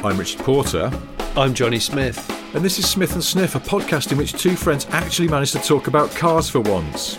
I'm Richard Porter. I'm Johnny Smith. And this is Smith and Sniff, a podcast in which two friends actually manage to talk about cars for once.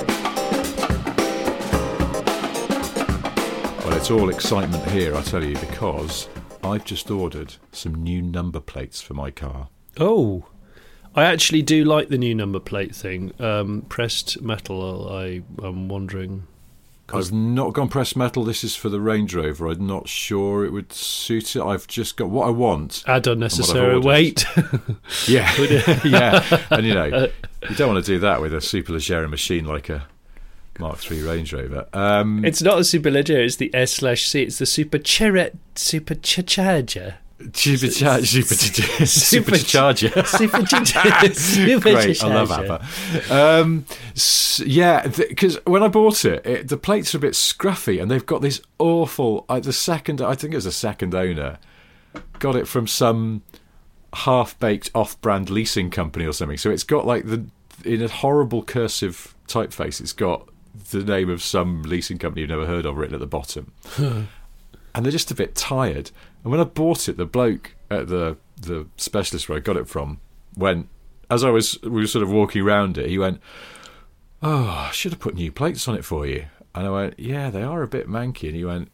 Well, it's all excitement here, I tell you, because I've just ordered some new number plates for my car. Oh, I actually do like the new number plate thing. Pressed metal, I'm wondering. I've not gone pressed metal. This is for the Range Rover. I'm not sure it would suit it. I've just got what I want. Add unnecessary weight. Yeah, yeah. And you know, you don't want to do that with a superleggera machine like a Mark III Range Rover. It's not a superleggera. It's the S/C. It's the supercharger. Supercharger. Great, I love ABBA. Yeah, because when I bought it, the plates are a bit scruffy, and they've got this awful. I think it was a second owner, got it from some half-baked off-brand leasing company or something. So it's got like in a horrible cursive typeface, it's got the name of some leasing company you've never heard of written at the bottom. And they're just a bit tired. And when I bought it, the bloke at the specialist where I got it from went, as we were sort of walking around it, he went, "Oh, I should have put new plates on it for you." And I went, "Yeah, they are a bit manky." And he went,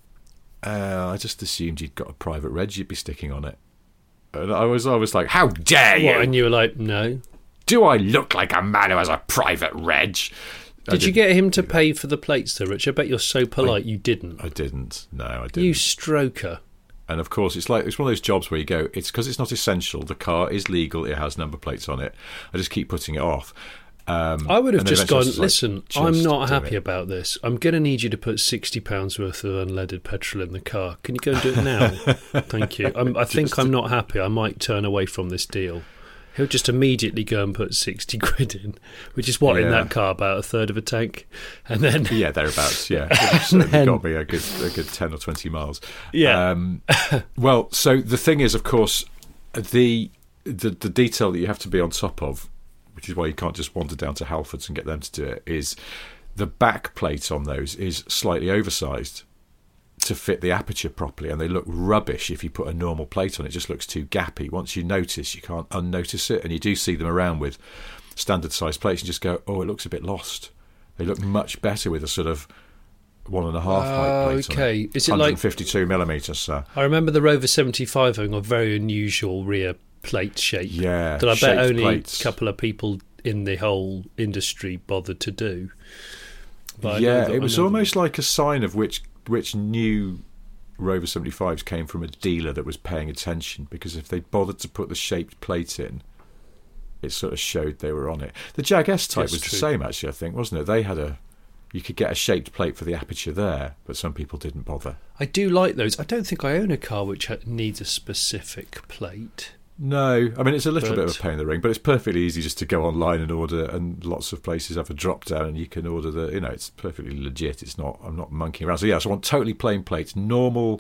"I just assumed you'd got a private reg you'd be sticking on it." And I was like, "How dare you?" And you were like, "No. Do I look like a man who has a private reg?" Did you get him to pay for the plates, though, Rich? I bet you're so polite you didn't. I didn't. No, I didn't. You stroker. And of course, it's one of those jobs where you go, it's because it's not essential. The car is legal. It has number plates on it. I just keep putting it off. I would have just gone, listen, I'm not happy about this. I'm going to need you to put £60 worth of unleaded petrol in the car. Can you go and do it now? Thank you. I think I'm not happy. I might turn away from this deal. He'll just immediately go and put 60 quid in, which is what in that car, about a third of a tank, and then thereabouts. Yeah, it's got me a good 10 or 20 miles. Yeah. Well, so the thing is, of course, the detail that you have to be on top of, which is why you can't just wander down to Halfords and get them to do it, is the back plate on those is slightly oversized to fit the aperture properly, and they look rubbish if you put a normal plate on. It just looks too gappy. Once you notice, you can't unnotice it, and you do see them around with standard size plates and just go, oh, it looks a bit lost. They look much better with a sort of 1.5 height plate on it. Is it 152 millimetres, sir. I remember the Rover 75 having a very unusual rear plate shape. Yeah, that I bet only plates. A couple of people in the whole industry bothered to do. But yeah, it was almost like a sign of which new Rover 75s came from a dealer that was paying attention, because if they bothered to put the shaped plate in, it sort of showed they were on it. The Jag S-Type was the same, actually, I think, wasn't it? They had you could get a shaped plate for the aperture there, but some people didn't bother. I do like those. I don't think I own a car which needs a specific plate. No, I mean, it's a little bit of a pain in the ring, but it's perfectly easy just to go online and order, and lots of places have a drop down and you can order it's perfectly legit. I'm not monkeying around. So I want totally plain plates, normal,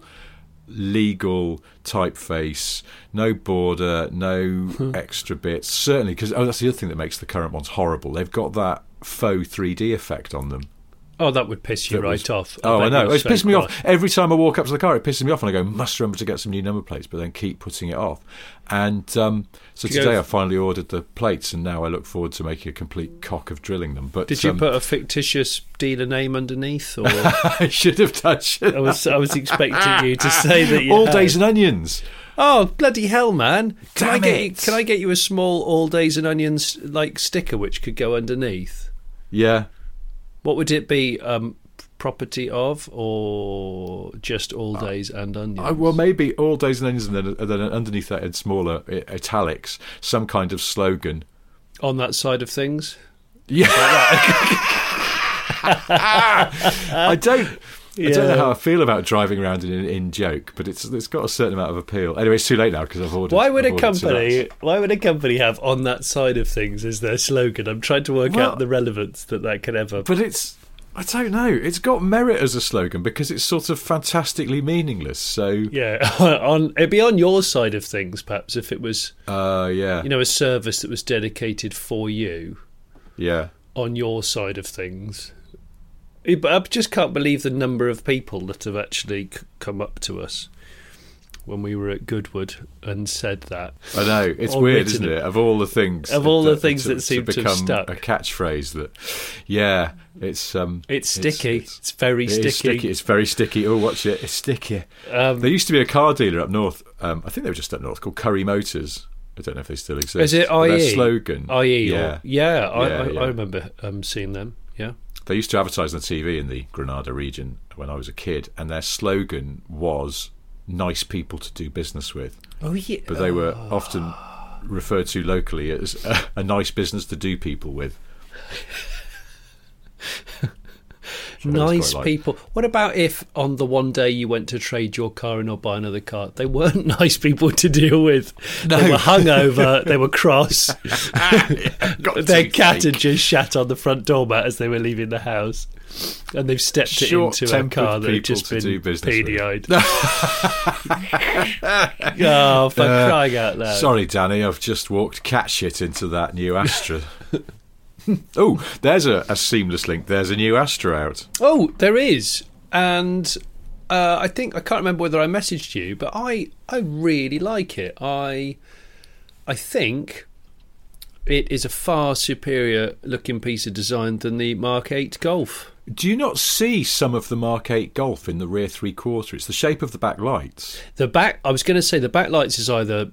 legal typeface, no border, no extra bits. Certainly, because that's the other thing that makes the current ones horrible. They've got that faux 3D effect on them. Oh, that would piss you off. I know. It's pissed me off. Every time I walk up to the car, it pisses me off, and I go, must remember to get some new number plates, but then keep putting it off. And so today I finally ordered the plates, and now I look forward to making a complete cock of drilling them. But did you put a fictitious dealer name underneath? Or I should have touched it. I was expecting you to say that you All Days and Onions. Oh, bloody hell, man. Can I get you a small All Days and Onions like sticker which could go underneath? Yeah. What would it be? Property of, or just All Days and Onions? Well, maybe All Days and Onions, and then underneath that in smaller italics, some kind of slogan. On that side of things? Yeah. I don't know how I feel about driving around in joke, but it's got a certain amount of appeal. Anyway, it's too late now because I've ordered. Why would a company have "on that side of things" as their slogan? I'm trying to work out the relevance that could ever. But I don't know. It's got merit as a slogan because it's sort of fantastically meaningless. So yeah, it'd be on your side of things, perhaps, if it was. A service that was dedicated for you. Yeah. On your side of things. But I just can't believe the number of people that have actually come up to us when we were at Goodwood and said that. I know, it's weird, isn't it? Of all the things, that seem to have stuck, a catchphrace that, yeah, it's sticky. It's very sticky. It's very sticky. Oh, watch it! It's sticky. There used to be a car dealer up north. I think they were just up north, called Curry Motors. I don't know if they still exist. Is it IE? Their slogan, IE. Yeah. I remember seeing them. Yeah. They used to advertise on TV in the Granada region when I was a kid, and their slogan was "nice people to do business with." Oh yeah. But they were often referred to locally as a nice business to do people with. Nice people. What about if on the one day you went to trade your car in or buy another car, they weren't nice people to deal with? No. They were hungover, they were cross. Their cat had just shat on the front doormat as they were leaving the house, and they've stepped it into a car that had just been peony-eyed. Oh, for crying out loud. Sorry, Danny, I've just walked cat shit into that new Astra. Oh, there's a seamless link. There's a new Astra out. Oh, there is. And I can't remember whether I messaged you, but I really like it. I think it is a far superior looking piece of design than the Mark 8 Golf. Do you not see some of the Mark 8 Golf in the rear three-quarter? It's the shape of the back lights. I was going to say the back lights is either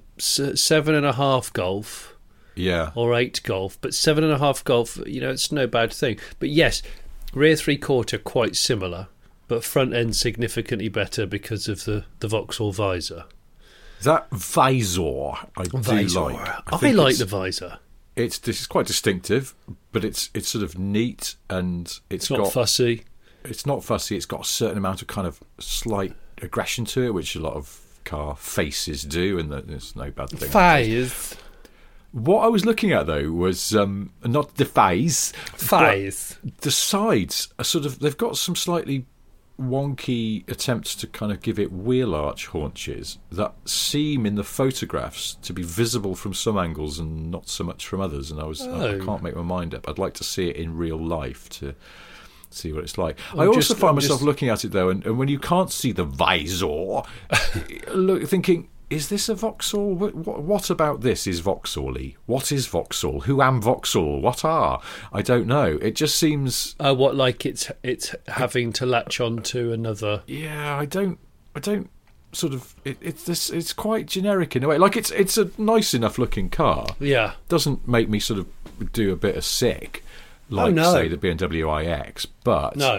7.5 Golf... Yeah. Or 8 Golf, but 7.5 Golf, it's no bad thing. But yes, rear three-quarter quite similar, but front end significantly better because of the Vauxhall visor. That visor, I do like. I like the visor. This is quite distinctive, but it's sort of neat, and it's not fussy. It's not fussy. It's got a certain amount of kind of slight aggression to it, which a lot of car faces do, and there's no bad thing. Face. What I was looking at, though, was not the face. The sides are sort of... They've got some slightly wonky attempts to kind of give it wheel arch haunches that seem in the photographs to be visible from some angles and not so much from others. And I can't make my mind up. I'd like to see it in real life to see what it's like. I also find myself looking at it, though, and when you can't see the visor, thinking... Is this a Vauxhall? What about this is Vauxhall-y? What is Vauxhall? Who am Vauxhall? What are? I don't know. It just seems... what, like it's having to latch on to another... Yeah, I don't sort of... It's quite generic in a way. Like, it's a nice enough looking car. Yeah. Doesn't make me sort of do a bit of sick, like, say, the BMW iX. But no.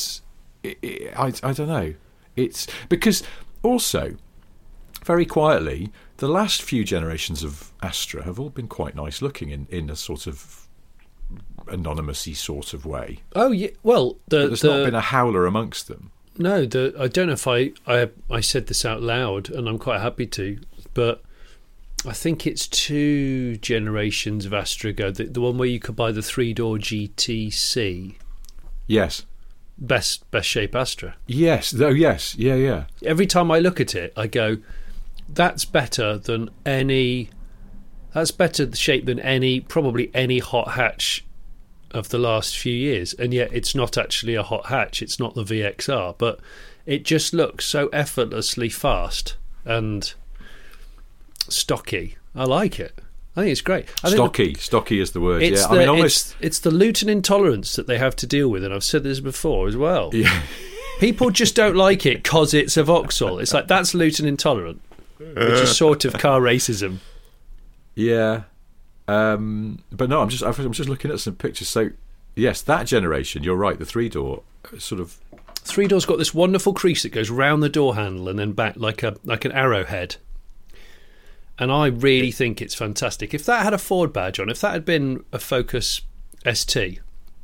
I don't know. It's... Because, also... Very quietly, the last few generations of Astra have all been quite nice looking in a sort of anonymous-y sort of way. Oh, yeah. Well, there's not been a howler amongst them. No, I don't know if I said this out loud, and I'm quite happy to, but I think it's 2 generations of Astra ago, the one where you could buy the 3-door GTC. Yes. Best shape Astra. Yes. Oh, yes. Yeah. Every time I look at it, I go... That's better than any. That's better shape than probably any hot hatch of the last few years, and yet it's not actually a hot hatch. It's not the VXR, but it just looks so effortlessly fast and stocky. I like it. I think it's great. Stocky is the word. It's yeah, it's the Luton intolerance that they have to deal with, and I've said this before as well. Yeah. People just don't like it because it's a Vauxhall. It's like, that's Luton intolerant. Which is sort of car racism. Yeah, but no, I'm just looking at some pictures. So, yes, that generation. You're right. The 3-door sort of 3-door's got this wonderful crease that goes round the door handle and then back like an arrowhead. And I really think it's fantastic. If that had a Ford badge on, if that had been a Focus ST,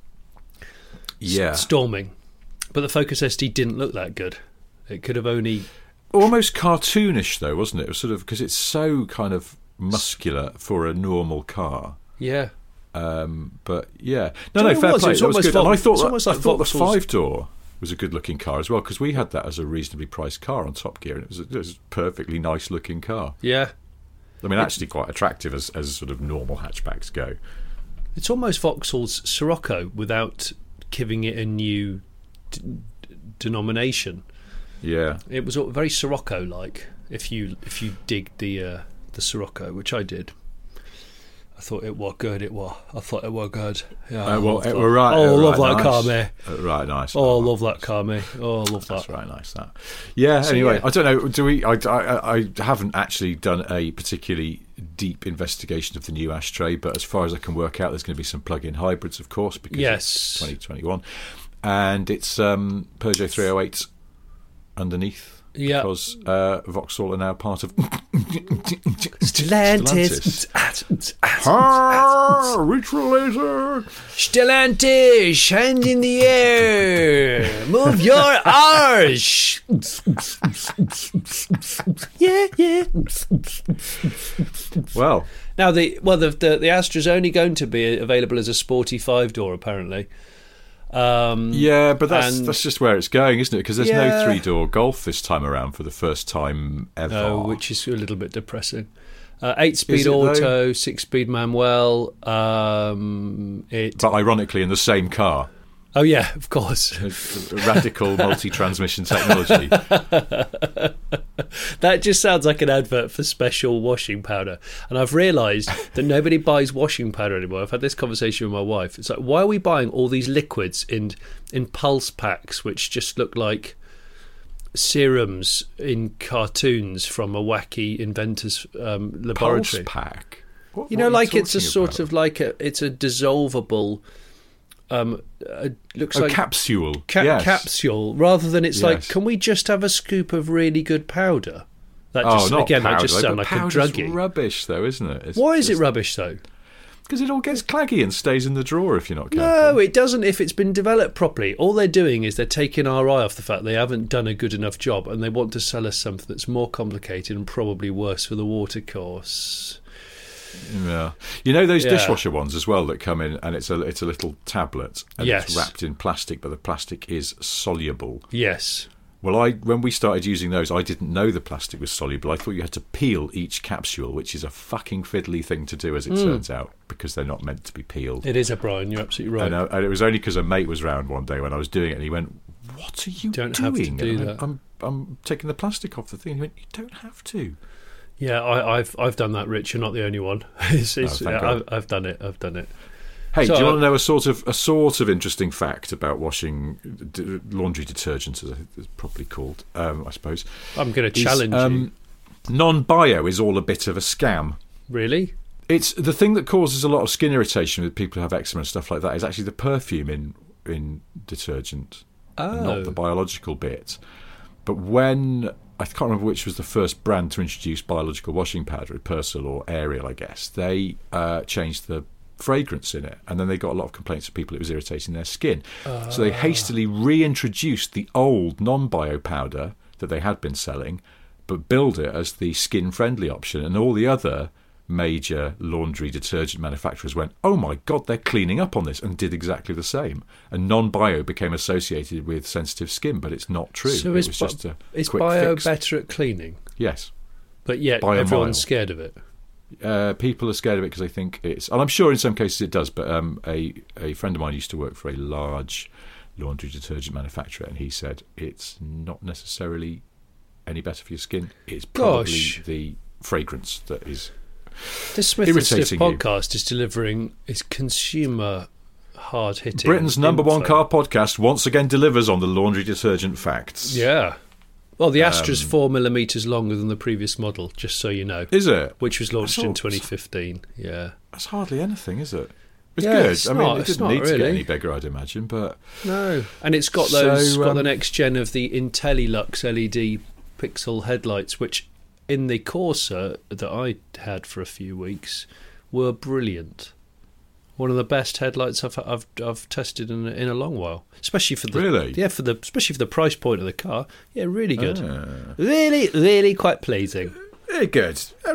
storming. But the Focus ST didn't look that good. It could have only... Almost cartoonish, though, wasn't it? It was sort of... Because it's so kind of muscular for a normal car. Yeah. But, yeah. No, fair play. That was good. And I thought the 5-door was a good-looking car as well, because we had that as a reasonably priced car on Top Gear, and it was a perfectly nice-looking car. Yeah. I mean, actually quite attractive as sort of normal hatchbacks go. It's almost Vauxhall's Scirocco without giving it a new denomination. Yeah. It was very Scirocco-like. if you dig the Sirocco, which I did. I thought it was good. I thought it was good. Yeah, it were right. Oh, I love right that nice. car, mate. Right, nice. Oh, I love that car, mate. Oh, I love that. That's right, nice. That. Yeah. So, anyway, I don't know. Do we? I haven't actually done a particularly deep investigation of the new Ashtray, but as far as I can work out, there's going to be some plug-in hybrids, of course, because it's 2021, and it's Peugeot 308 underneath. Yeah, because Vauxhall are now part of Stellantis. Reach for laser. Stellantis, hand in the air. Move your arse. Yeah. Well, now the Astra's only going to be available as a sporty 5-door, apparently. Yeah, but that's just where it's going, isn't it? Because there's no 3-door Golf this time around for the first time ever. No, which is a little bit depressing. 8-speed auto, 6-speed manual. But ironically, in the same car. Oh yeah, of course. Radical multi-transmission technology. That just sounds like an advert for special washing powder. And I've realised that nobody buys washing powder anymore. I've had this conversation with my wife. It's like, why are we buying all these liquids in pulse packs which just look like serums in cartoons from a wacky inventor's laboratory? Pulse pack? What it's a sort of like it's a dissolvable... looks like capsule. Capsule, rather than it's like, can we just have a scoop of really good powder? That just not powder, that just sounds like a druggie. Rubbish, though, isn't it? Why is it rubbish, though? Because it all gets claggy and stays in the drawer if you're not careful. No, it doesn't. If it's been developed properly, all they're doing is they're taking our eye off the fact they haven't done a good enough job, and they want to sell us something that's more complicated and probably worse for the watercourse. Yeah, those dishwasher ones as well that come in, and it's a little tablet, and it's wrapped in plastic, but the plastic is soluble. Yes. Well, when we started using those, I didn't know the plastic was soluble. I thought you had to peel each capsule, which is a fucking fiddly thing to do, as it turns out, because they're not meant to be peeled. It is, Brian. You're absolutely right. And it was only because a mate was round one day when I was doing it, and he went, "What are you doing?" Have to do that. I'm taking the plastic off the thing. And he went, "You don't have to." Yeah, I've done that, Rich. You're not the only one. I've done it. Hey, do you want to know a sort of interesting fact about washing laundry detergents, as it's properly called? I suppose I'm going to challenge you. Non-bio is all a bit of a scam. Really? It's the thing that causes a lot of skin irritation with people who have eczema and stuff like that. Is actually the perfume in detergent, not the biological bit. But when I can't remember which was the first brand to introduce biological washing powder, Persil or Ariel, I guess. They changed the fragrance in it, and then they got a lot of complaints from people it was irritating their skin. So they hastily reintroduced the old non-bio powder that they had been selling, but billed it as the skin-friendly option, and all the other major laundry detergent manufacturers went, "Oh my God, they're cleaning up on this," and did exactly the same. And non-bio became associated with sensitive skin, but it's not true. So it was just a is quick bio fix. better at cleaning? Yes. But yet Bio everyone's mile. scared of it. People are scared of it because they think it's... And I'm sure in some cases it does, but a friend of mine used to work for a large laundry detergent manufacturer, and he said it's not necessarily any better for your skin. It's probably the fragrance that is... The Smith and Stiff podcast is delivering its consumer hard-hitting... Britain's number one car podcast once again delivers on the laundry detergent facts. Yeah. Well, the Astra's 4mm longer than the previous model, just so you know. Is it? Which was launched in 2015, yeah. That's hardly anything, is it? It's good. It didn't need to get any bigger, I'd imagine, but... No. And it's got got the next gen of the IntelliLux LED pixel headlights, which in the Corsa that I had for a few weeks were brilliant. One of the best headlights I've tested in a long while, especially for the especially for the price point of the car. Yeah, really good. Really quite pleasing. Very good.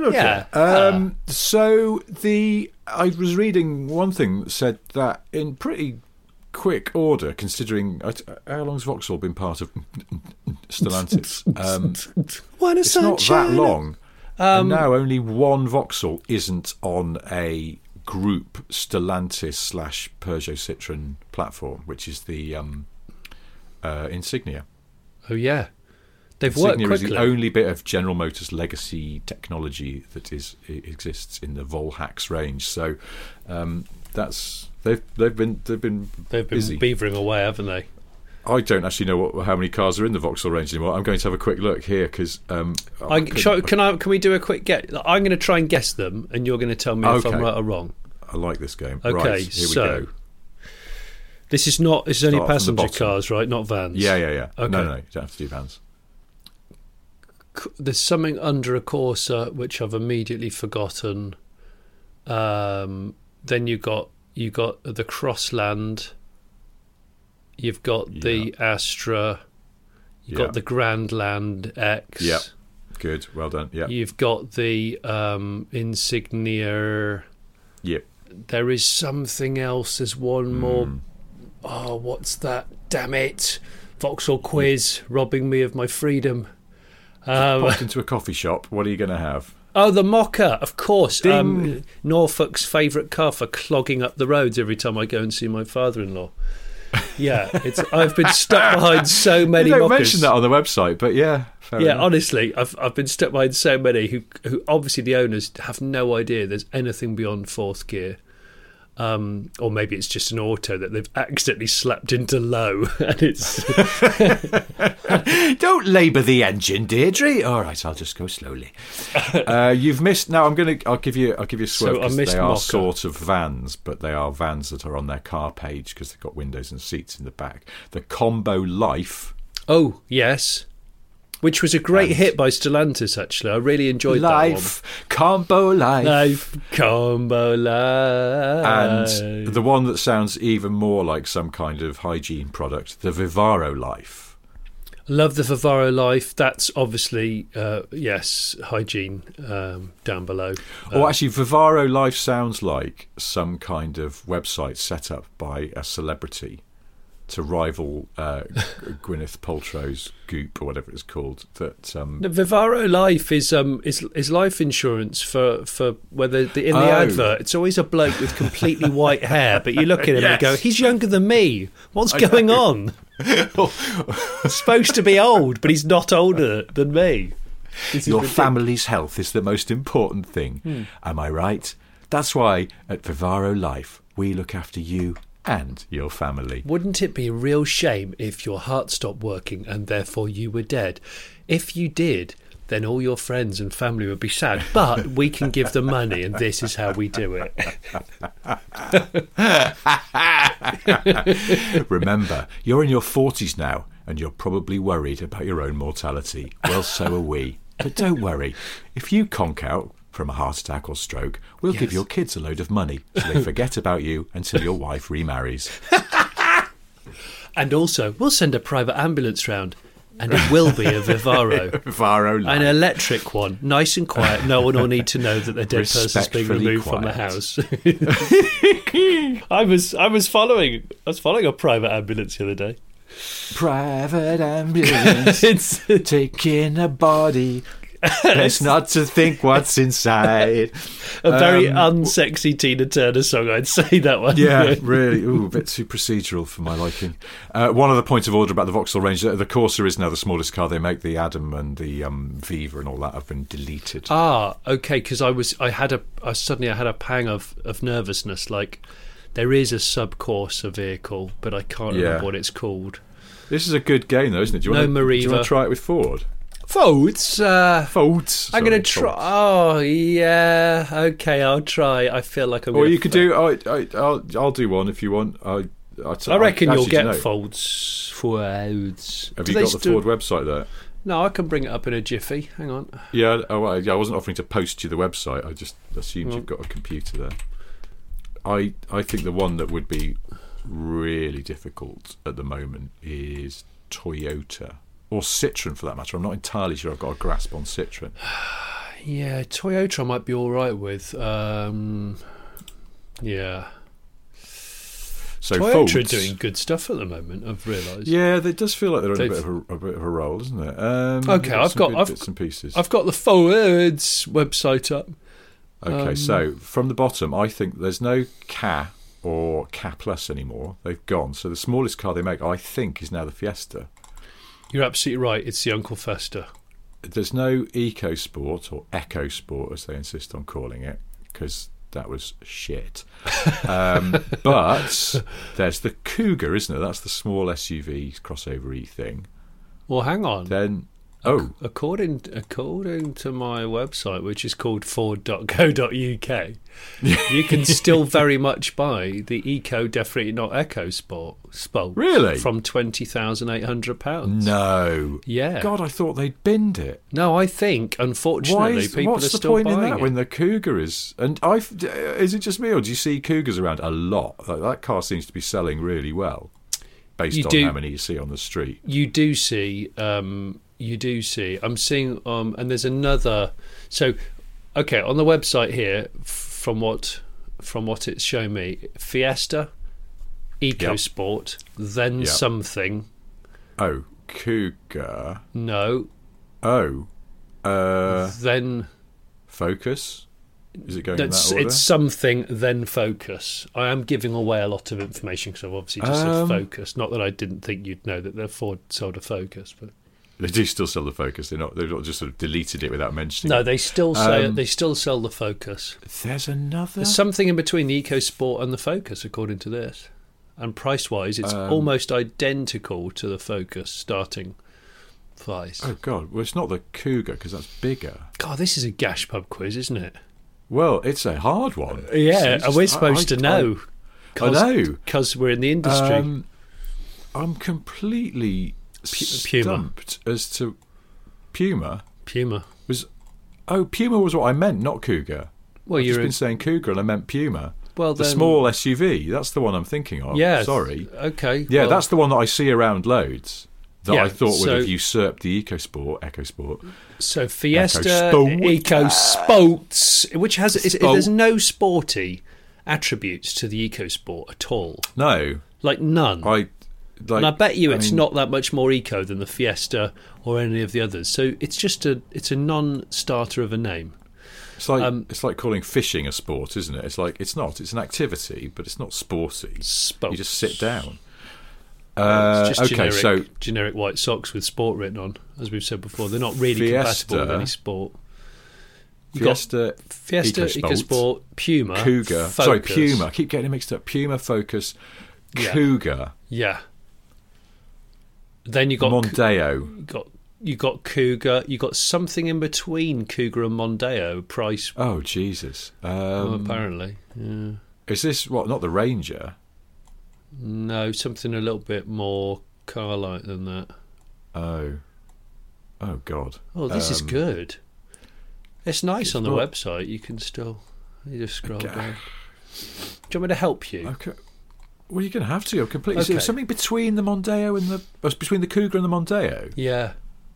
So I was reading one thing that said that in pretty quick order, considering how long's Vauxhall been part of Stellantis? It's not that long, and now only one Vauxhall isn't on a group Stellantis / Peugeot Citroën platform, which is the Insignia. Oh yeah, They've worked Insignia quickly. is the only bit of General Motors legacy technology that exists in the Volhax range. So they've been busy. beavering away, haven't they? I don't actually know how many cars are in the Vauxhall range anymore. I'm going to have a quick look here because can we do a quick guess? I'm going to try and guess them, and you're going to tell me if I'm right or wrong. I like this game. Okay, right, here we go. This is only passenger cars, right? Not vans. Yeah. Okay. No, you don't have to do vans. There's something under a Corsa which I've immediately forgotten. Then you got the Crossland. You've got the Astra. You've got the Grandland X. Yeah, good, well done. Yeah, you've got the Insignia. Yep. There is something else. There's one more. Oh, what's that? Damn it! Vauxhall Quiz robbing me of my freedom. Popped into a coffee shop. What are you going to have? Oh, the Mocha, of course. Norfolk's favourite car for clogging up the roads every time I go and see my father-in-law. Yeah, I've been stuck behind so many. You don't Mochas. mention that on the website, but yeah. Fair enough. Honestly, I've been stuck behind so many who obviously the owners have no idea there's anything beyond fourth gear. Or maybe it's just an auto that they've accidentally slapped into low, and it's. Don't labour the engine, Deirdre. All right, I'll just go slowly. You've missed. Now I'll give you a swerve because they are sort of vans, but they are vans that are on their car page because they've got windows and seats in the back. The Combo Life. Oh yes. Which was a great hit by Stellantis, actually. I really enjoyed that one. Combo Life. Combo Life. And the one that sounds even more like some kind of hygiene product, the Vivaro Life. Love the Vivaro Life. That's obviously, hygiene down below. Actually, Vivaro Life sounds like some kind of website set up by a celebrity to rival Gwyneth Paltrow's Goop or whatever it's called. That the Vivaro Life is life insurance for where in the advert it's always a bloke with completely white hair, but you look at him and go, he's younger than me. What's going on? He's supposed to be old, but he's not older than me. Your family's health is the most important thing. Am I right? That's why at Vivaro Life we look after you and your family. Wouldn't it be a real shame if your heart stopped working and therefore you were dead? If you did, then all your friends and family would be sad. But we can give them money, and this is how we do it. Remember, you're in your 40s now, and you're probably worried about your own mortality. Well, so are we. But don't worry. If you conk out from a heart attack or stroke, we'll give your kids a load of money so they forget about you until your wife remarries. And also, we'll send a private ambulance round, and it will be a Vivaro. Vivaro Life. An electric one, nice and quiet. No one will need to know that the dead person's being removed from the house. I was following a private ambulance the other day. Private ambulance taking a body. Best not to think what's inside. A very unsexy Tina Turner song, I'd say, that one. Yeah, really. Ooh, a bit too procedural for my liking. One other point of order about the Vauxhall range, the Corsa is now the smallest car they make. The Adam and the Viva and all that have been deleted. Ah, okay, because I had a pang of nervousness. Like, there is a sub-Corsa vehicle, but I can't remember what it's called. This is a good game, though, isn't it? Do you want to try it with Ford? Fords. Fords. I'm going to try. Oh, yeah. Okay, I'll try. I feel like I'm. Or you could do. I'll do one if you want. I reckon you'll get Fords. Fords. Have you got the Ford website there? No, I can bring it up in a jiffy. Hang on. Yeah. I wasn't offering to post you the website. I just assumed you've got a computer there. I think the one that would be really difficult at the moment is Toyota. Or Citroen, for that matter. I'm not entirely sure I've got a grasp on Citroen. Yeah, Toyota I might be all right with. Yeah. So Toyota are doing good stuff at the moment, I've realised. Yeah, it does feel like they're on a bit of a roll, doesn't it? Okay, I've got bits and pieces. I've got the Fords website up. Okay, so from the bottom, I think there's no Ka or Ka Plus anymore. They've gone. So the smallest car they make, I think, is now the Fiesta. You're absolutely right. It's the Uncle Fester. There's no EcoSport or EcoSport, as they insist on calling it, because that was shit. But there's the Cougar, isn't it? That's the small SUV crossover-y thing. Well, hang on. Then, according to my website, which is called Ford.co.uk, you can still very much buy the Eco Definitely Not EcoSport. Really? From £20,800. No. Yeah. God, I thought they'd binned it. No, I think, unfortunately, people are still buying it. What's the point in that when the Cougar is... And is it just me, or do you see Cougars around a lot? Like, that car seems to be selling really well, based on how many you see on the street. You do see... I'm seeing... and there's another... So, okay, on the website here, from what it's showing me, Fiesta, EcoSport, then something. Oh, Cougar. No. Oh. Then... Focus? Is it going in that order? It's something, then Focus. I am giving away a lot of information because I've obviously just said Focus. Not that I didn't think you'd know that Ford sold a Focus, but... They do still sell the Focus. They've not just sort of deleted it without mentioning it. No, they still say they still sell the Focus. There's another... There's something in between the EcoSport and the Focus, according to this. And price-wise, it's almost identical to the Focus starting price. Oh, God. Well, it's not the Cougar, because that's bigger. God, this is a gash pub quiz, isn't it? Well, it's a hard one. Yeah, and we're supposed to know. I know. Because we're in the industry. I'm completely... stumped as to Puma. Puma was what I meant, not Cougar. Well, I've just been saying Cougar and I meant Puma. Well, the small SUV. That's the one I'm thinking of. Yeah. Sorry. Okay. Yeah, that's the one that I see around loads. That I thought would have usurped the EcoSport. So Fiesta EcoSports, which has there's no sporty attributes to the EcoSport at all. No, like none. And I bet you it's not that much more eco than the Fiesta or any of the others. So it's just a non-starter of a name. It's like calling fishing a sport, isn't it? It's like it's not. It's an activity, but it's not sporty. You just sit down. It's just generic white socks with sport written on, as we've said before. They're not really compatible with any sport. Fiesta, EcoSport, Puma, Cougar. Focus. Sorry, Puma. I keep getting it mixed up. Puma, Focus, Cougar. Yeah. Then you got Mondeo. You got Cougar. You got something in between Cougar and Mondeo. Price. Oh Jesus! Apparently, yeah. Is this not the Ranger? No, something a little bit more car-like than that. Oh God! Oh, this is good. It's nice on the website. You just scroll down. Do you want me to help you? Okay. Well, you're going to have to. You're completely. Okay. So something between the Mondeo and between the Cougar and the Mondeo. Yeah.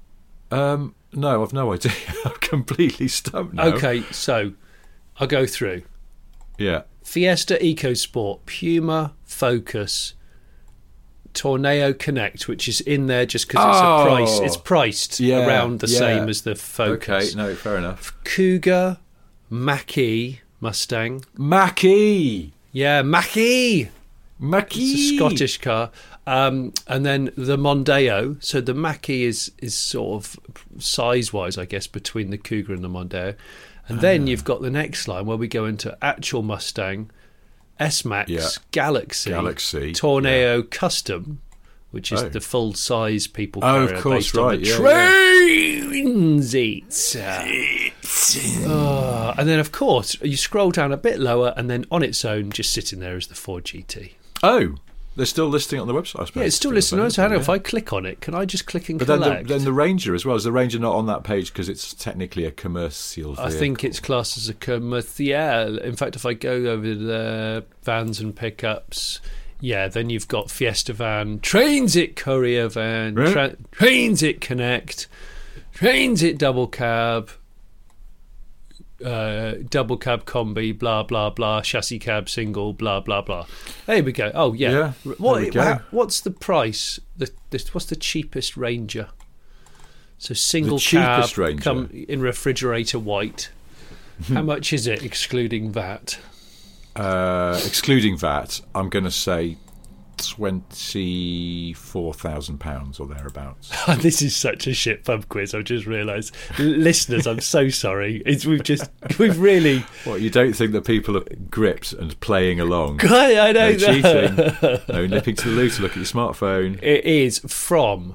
No, I've no idea. I'm completely stumped now. Okay, so I'll go through. Yeah. Fiesta EcoSport, Puma Focus, Tornado Connect, which is in there just because it's a price. It's priced around the same as the Focus. Okay, no, fair enough. Cougar, Mach-E Mustang. Mach-E! Yeah, Mach-E! Mach-E! It's a Scottish car. And then the Mondeo. So the Mach-E is sort of size-wise, I guess, between the Cougar and the Mondeo. And then you've got the next line where we go into actual Mustang, S-Max, Galaxy, Tornado Custom, which is the full-size people carrier of course, based on the Transit. And then, of course, you scroll down a bit lower, and then on its own, just sitting there is the Ford GT. Oh, they're still listing it on the website, I suppose. Yeah, it's still listing. I don't know if I click on it. Can I just click and collect? Then the Ranger as well. Is the Ranger not on that page because it's technically a commercial vehicle? I think it's classed as a commercial. In fact, if I go over to the vans and pickups, then you've got Fiesta van, Transit Courier van, Transit Connect, Transit double cab combi, blah blah blah, chassis cab single, blah blah blah. There we go. Oh yeah. What's the price? What's the cheapest Ranger? So single cab, come in refrigerator white. How much is it excluding VAT? Excluding VAT, I'm going to say £24,000 or thereabouts. This is such a shit pub quiz. I've just realised, listeners, I'm so sorry. We've really. What, you don't think that people are gripped and playing along? I know. No cheating. No nipping to the loo to look at your smartphone. It is from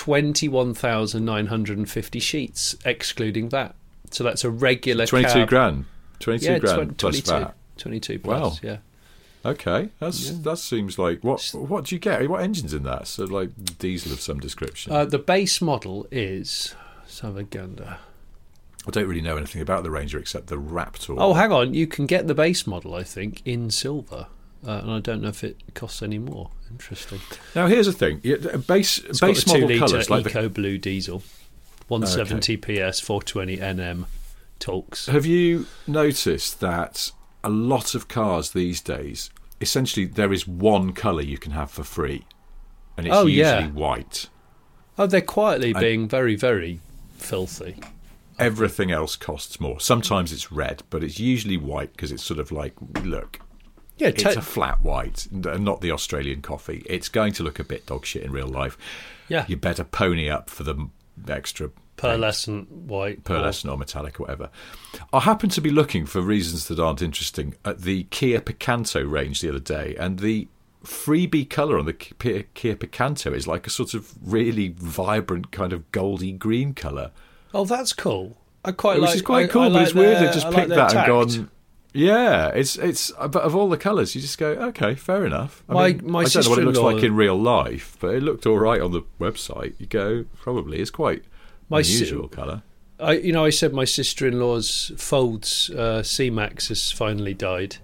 21,950 sheets, excluding that. So that's a regular 22 grand. 22 grand plus 22, VAT. 22 plus. Wow. Yeah. Okay, that seems like what do you get? What engine's in that? So like diesel of some description. The base model is Savaganda. I don't really know anything about the Ranger except the Raptor. Oh, hang on, you can get the base model, I think, in silver, and I don't know if it costs any more. Interesting. Now here's the thing: base model colours like Eco Blue diesel, 170 PS, 420 NM, Torx. Have you noticed that a lot of cars these days, essentially there is one colour you can have for free, and it's usually white. Oh, they're quietly being very, very filthy. Everything else costs more. Sometimes it's red, but it's usually white because it's sort of like, look, it's a flat white, not the Australian coffee. It's going to look a bit dog shit in real life. Yeah, you better pony up for the extra pearlescent white, pearlescent or metallic or whatever. I happened to be looking for reasons that aren't interesting at the Kia Picanto range the other day, and the freebie colour on the Kia Picanto is like a sort of really vibrant kind of goldy green colour. Oh, that's cool. I quite which like. is quite cool, but it's weird they just picked that and gone. Yeah, it's. But of all the colours, you just go, okay, fair enough. I don't know what it looks like in real life, but it looked all right on the website. You go, probably it's quite unusual colour. I said my sister-in-law's Folds C-Max has finally died.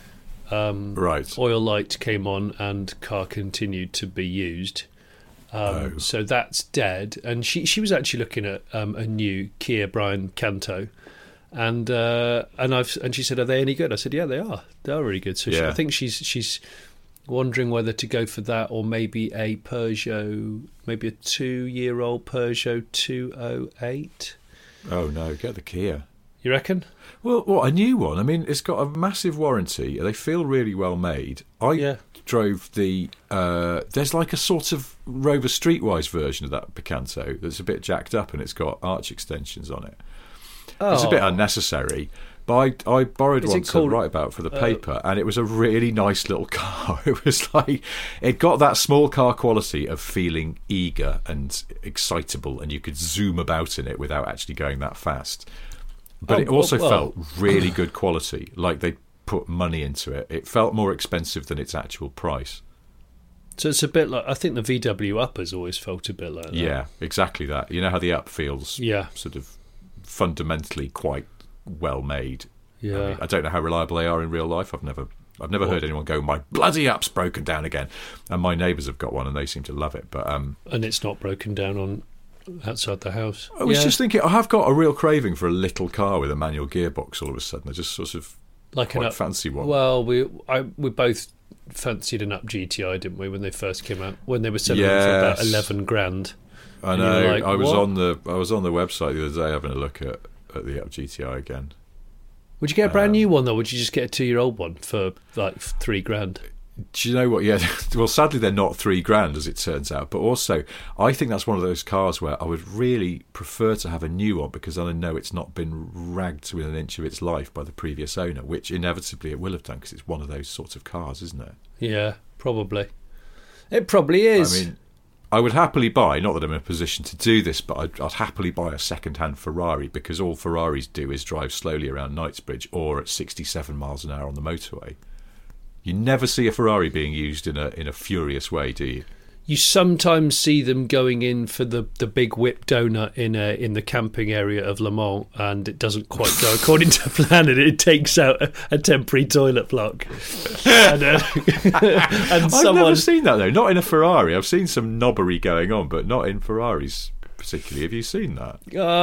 Right. Oil light came on and car continued to be used. So that's dead. And she was actually looking at a new Kia Brian Canto, and she said, "Are they any good?" I said, "Yeah, they are. They are really good." So I think she's wondering whether to go for that or maybe a Peugeot, maybe a 2-year-old Peugeot 208. Oh no, get the Kia. You reckon? Well, what, a new one? I mean, it's got a massive warranty. They feel really well made. I drove the... there's like a sort of Rover Streetwise version of that Picanto that's a bit jacked up and it's got arch extensions on it. Oh. It's a bit unnecessary. But I borrowed one to write about for the paper, and it was a really nice little car. It was like... It got that small car quality of feeling eager and excitable, and you could zoom about in it without actually going that fast. But it also felt really good quality, like they put money into it. It felt more expensive than its actual price. So it's a bit like, I think the VW Up has always felt a bit like that. Yeah, exactly that. You know how the Up feels sort of fundamentally quite well made. Yeah. I mean, I don't know how reliable they are in real life. I've never heard anyone go, my bloody Up's broken down again. And my neighbours have got one and they seem to love it. But and it's not broken down on outside the house. I was just thinking, I have got a real craving for a little car with a manual gearbox all of a sudden. I just sort of quite fancy one. Well, we both fancied an Up GTI, didn't we, when they first came out? When they were selling them for about 11 grand. I know. Like, I was on the website the other day having a look at the Up GTI again. Would you get a brand new one though? Or would you just get a 2-year-old one for like 3 grand? Do you know what? Yeah, well, sadly they're not 3 grand as it turns out. But also, I think that's one of those cars where I would really prefer to have a new one because I know it's not been ragged within an inch of its life by the previous owner, which inevitably it will have done because it's one of those sorts of cars, isn't it? Yeah, probably. It probably is. I mean, I would happily buy, not that I'm in a position to do this, but I'd happily buy a second-hand Ferrari because all Ferraris do is drive slowly around Knightsbridge or at 67 miles an hour on the motorway. You never see a Ferrari being used in a furious way, do you? You sometimes see them going in for the big whip donut in the camping area of Le Mans, and it doesn't quite go according to plan, and it takes out a temporary toilet block. And I've never seen that though. Not in a Ferrari. I've seen some knobbery going on, but not in Ferraris particularly. Have you seen that?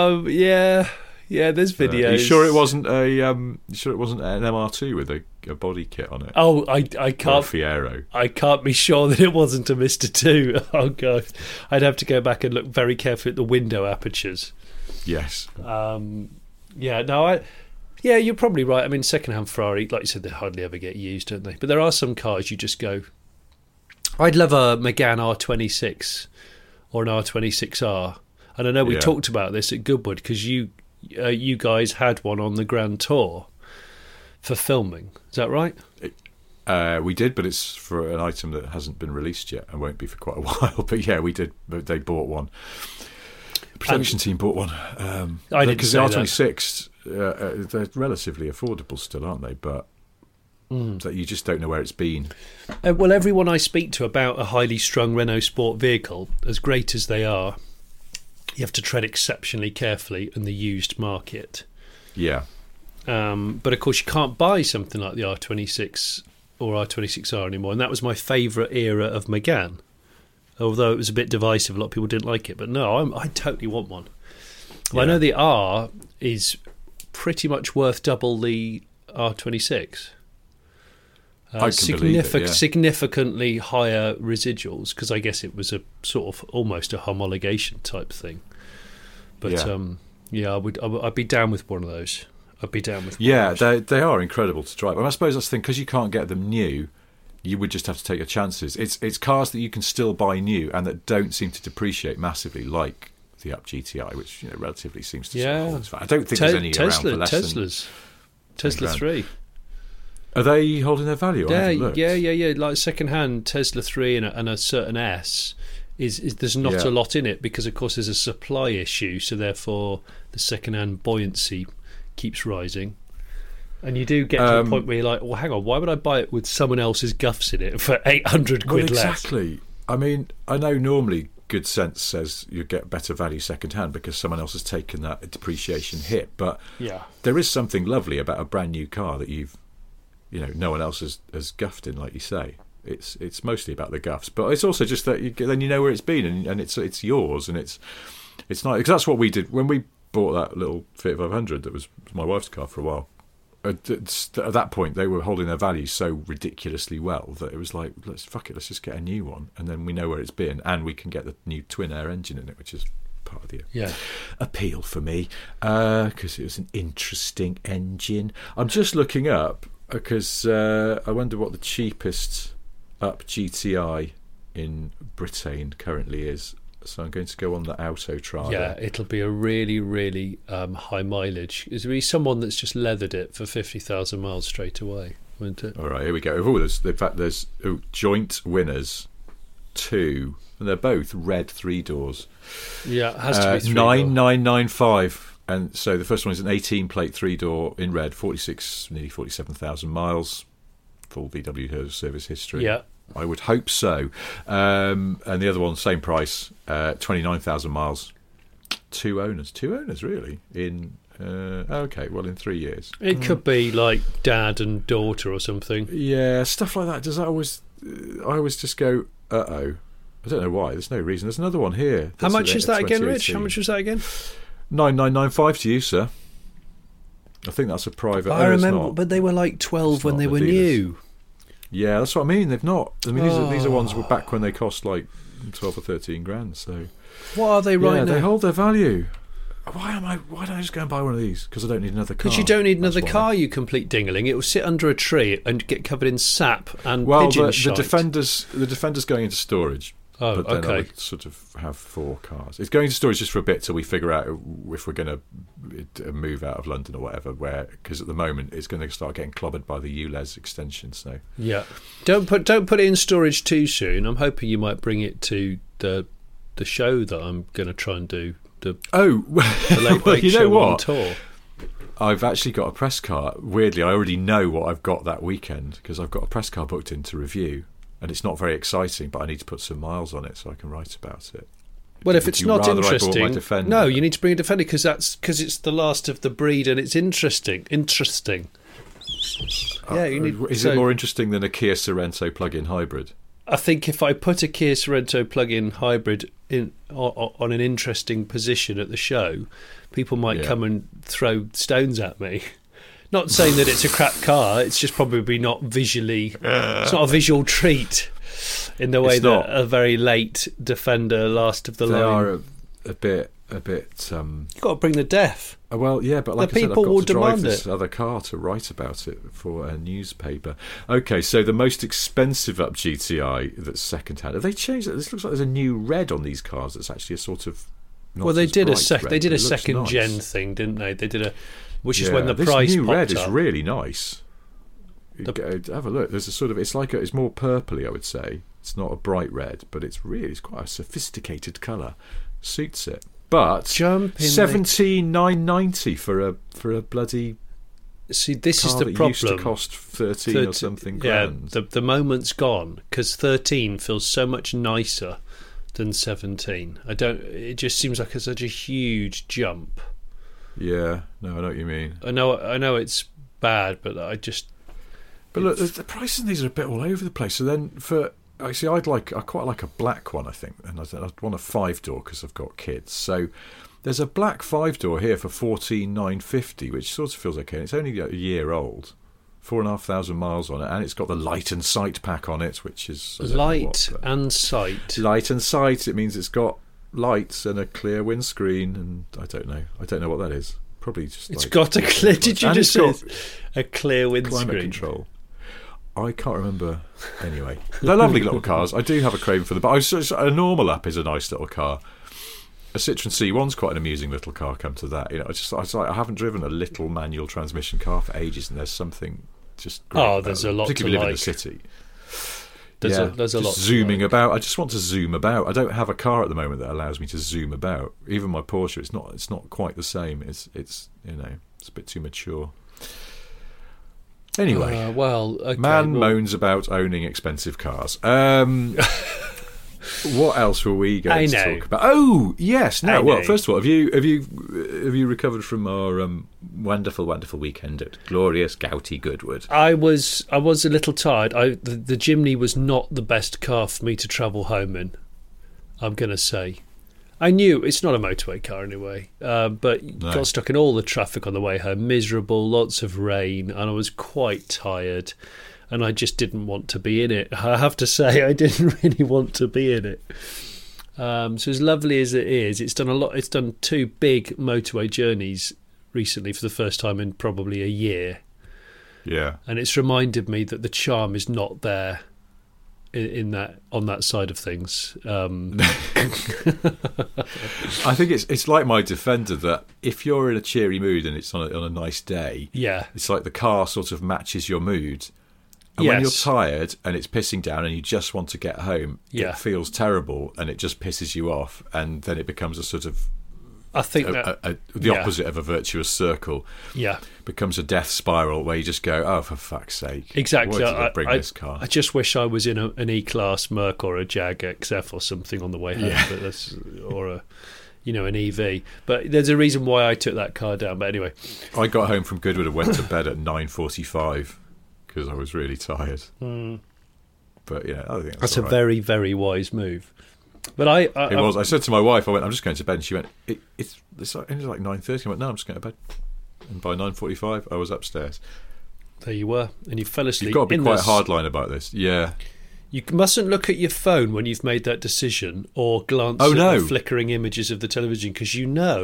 Yeah, there's videos. Are you sure it wasn't an MR2 with a body kit on it? Oh, I can't. Or a Fiero. I can't be sure that it wasn't a Mr. 2. Oh god, I'd have to go back and look very carefully at the window apertures. Yes. You're probably right. I mean, second-hand Ferrari, like you said, they hardly ever get used, don't they? But there are some cars you just go, I'd love a Megane R26 or an R26R. And I know we talked about this at Goodwood because you guys had one on the Grand Tour for filming. Is that right? We did, but it's for an item that hasn't been released yet and won't be for quite a while. But yeah, we did. They bought one. The production team bought one. I didn't because the R26, they're relatively affordable still, aren't they? But that you just don't know where it's been. Well, everyone I speak to about a highly strung Renault Sport vehicle, as great as they are, you have to tread exceptionally carefully in the used market. Yeah. But of course, you can't buy something like the R26 or R26R anymore, and that was my favourite era of Megane. Although it was a bit divisive, a lot of people didn't like it. But no, I totally want one. Well, I know the R is pretty much worth double the R26. Significantly higher residuals, because I guess it was a sort of almost a homologation type thing. But I'd be down with one of those. I'd be down with. Yeah, they are incredible to drive. And I suppose that's the thing, because you can't get them new. You would just have to take your chances. It's cars that you can still buy new and that don't seem to depreciate massively, like the Up GTI, which relatively seems to. I don't think there's any around for less than Tesla 3. Are they holding their value? Yeah. Like second-hand Tesla 3 and a certain S is there's not a lot in it because, of course, there's a supply issue. So therefore, the second-hand buoyancy keeps rising. And you do get to a point where you're like, well, hang on, why would I buy it with someone else's guffs in it for 800 quid less? Exactly. I mean, I know normally good sense says you get better value second-hand because someone else has taken that depreciation hit. But there is something lovely about a brand new car that no one else has guffed in, like you say. It's mostly about the guffs, but it's also just that then you know where it's been and it's yours, and it's nice, because that's what we did when we bought that little Fiat 500 that was my wife's car for a while. At that point, they were holding their value so ridiculously well that it was like, let's just get a new one, and then we know where it's been, and we can get the new twin air engine in it, which is part of the appeal for me, because it was an interesting engine. I'm just looking up because I wonder what the cheapest Up GTI in Britain currently is. So I'm going to go on the Autotrader. Yeah, it'll be a really, really high mileage. It'll be someone that's just leathered it for 50,000 miles straight away, won't it? All right, here we go. There's joint winners, 2, and they're both red 3-doors. Yeah, it has to be 3-door. 9995. And so the first one is an 18-plate 3-door in red, nearly 47,000 miles, full VW service history. Yeah. I would hope so. And the other one, same price, 29,000 miles. 2 owners. 2 owners, really? In 3 years. It could be like dad and daughter or something. Yeah, stuff like that. Does that always... I always just go, uh-oh. I don't know why. There's no reason. There's another one here. How much is that again, Rich? How much was that again? 9995 to you, sir. I think that's a private... I remember, but they were like 12 when they were new. Yeah, that's what I mean. They've not. I mean, these are ones were back when they cost like 12 or 13 grand. So, what are they right now? They hold their value. Why don't I just go and buy one of these? Because I don't need another car. Because you don't need another car, you complete dingling. It will sit under a tree and get covered in sap and pigeon shite. The Defender's going into storage. Oh, but then okay. I would sort of have 4 cars. It's going to storage just for a bit till we figure out if we're going to move out of London or whatever. Because at the moment it's going to start getting clobbered by the ULEZ extension. So yeah, don't put it in storage too soon. I'm hoping you might bring it to the show that I'm going to try and do. The Late Break Show on tour. I've actually got a press car. Weirdly, I already know what I've got that weekend because I've got a press car booked in to review. And it's not very exciting, but I need to put some miles on it so I can write about it. Well, if it's not interesting, no, you need to bring a Defender because it's the last of the breed and it's interesting. Yeah, you need. Is it more interesting than a Kia Sorento plug-in hybrid? I think if I put a Kia Sorento plug-in hybrid on an interesting position at the show, people might come and throw stones at me. Not saying that it's a crap car, it's just probably not visually... it's not a visual treat in the way that a very late Defender, last of the line... They are a bit a bit. You've got to bring the deaf. Well, yeah, but like the I said, people I've got will to drive demand this it. other car to write about it for a newspaper. Okay, so the most expensive up GTI that's second-hand. Have they changed it? This looks like there's a new red on these cars that's actually a sort of... Well, they did a second nice. gen thing, didn't they? They did which is when the price popped up. This new red is really nice. Have a look. There's a sort of... It's more purpley, I would say. It's not a bright red, but it's quite a sophisticated colour. Suits it. But $17,990 for a bloody. See, this car is the that problem. Used to cost 13 or something grand. Yeah, the moment's gone because 13 feels so much nicer than 17. It just seems like it's such a huge jump. Yeah, no, I know what you mean. I know it's bad, but But look, the prices of these are a bit all over the place. So then I quite like a black one, I think, and I'd want a 5-door because I've got kids. So there's a black 5-door here for $14,950, which sort of feels okay. And it's only a year old, 4,500 miles on it, and it's got the light and sight pack on it, which is light and sight. Light and sight. It means it's got lights and a clear windscreen, and I don't know what that is. Probably just it's got a clear. Did you just say a clear windscreen? Climate control. I can't remember. Anyway, they're lovely little cars. I do have a craving for them. But a normal up is a nice little car. A Citroen C1's quite an amusing little car. Come to that, I haven't driven a little manual transmission car for ages, and there's something just great. Oh, there's a lot to particularly like. live in the city. There's a lot. Zooming about. I just want to zoom about. I don't have a car at the moment that allows me to zoom about. Even my Porsche, it's not quite the same. It's it's a bit too mature. Anyway, okay, moans about owning expensive cars. What else were we going to talk about? Oh, yes. No. Well, first of all, have you recovered from our wonderful weekend at glorious Gouty Goodwood? I was a little tired. The Jimny was not the best car for me to travel home in, I'm going to say. I knew it's not a motorway car anyway, but got stuck in all the traffic on the way home, miserable, lots of rain, and I was quite tired, and I just didn't want to be in it. I have to say, I didn't really want to be in it. So as lovely as it is, it's done 2 big motorway journeys recently for the first time in probably a year. Yeah, and it's reminded me that the charm is not there. On that side of things, I think it's like my Defender, that if you're in a cheery mood and it's on a nice day, it's like the car sort of matches your mood. And when you're tired and it's pissing down and you just want to get home, it feels terrible and it just pisses you off, and then it becomes a sort of, I think the opposite of a virtuous circle. Yeah, becomes a death spiral where you just go, oh, for fuck's sake! Exactly. Why did I bring this car? I just wish I was in an E-Class Merc or a Jag XF or something on the way home, or an EV. But there's a reason why I took that car down. But anyway, I got home from Goodwood and went to bed at 9:45 because I was really tired. But I think that's a very, very wise move. But I said to my wife, I'm just going to bed, and she went, it's like 9:30. I went, no, I'm just going to bed. And by 9:45, I was upstairs. There you were, and you fell asleep. You've got to be quite hardline about this. Yeah. You mustn't look at your phone when you've made that decision, or glance at the flickering images of the television, because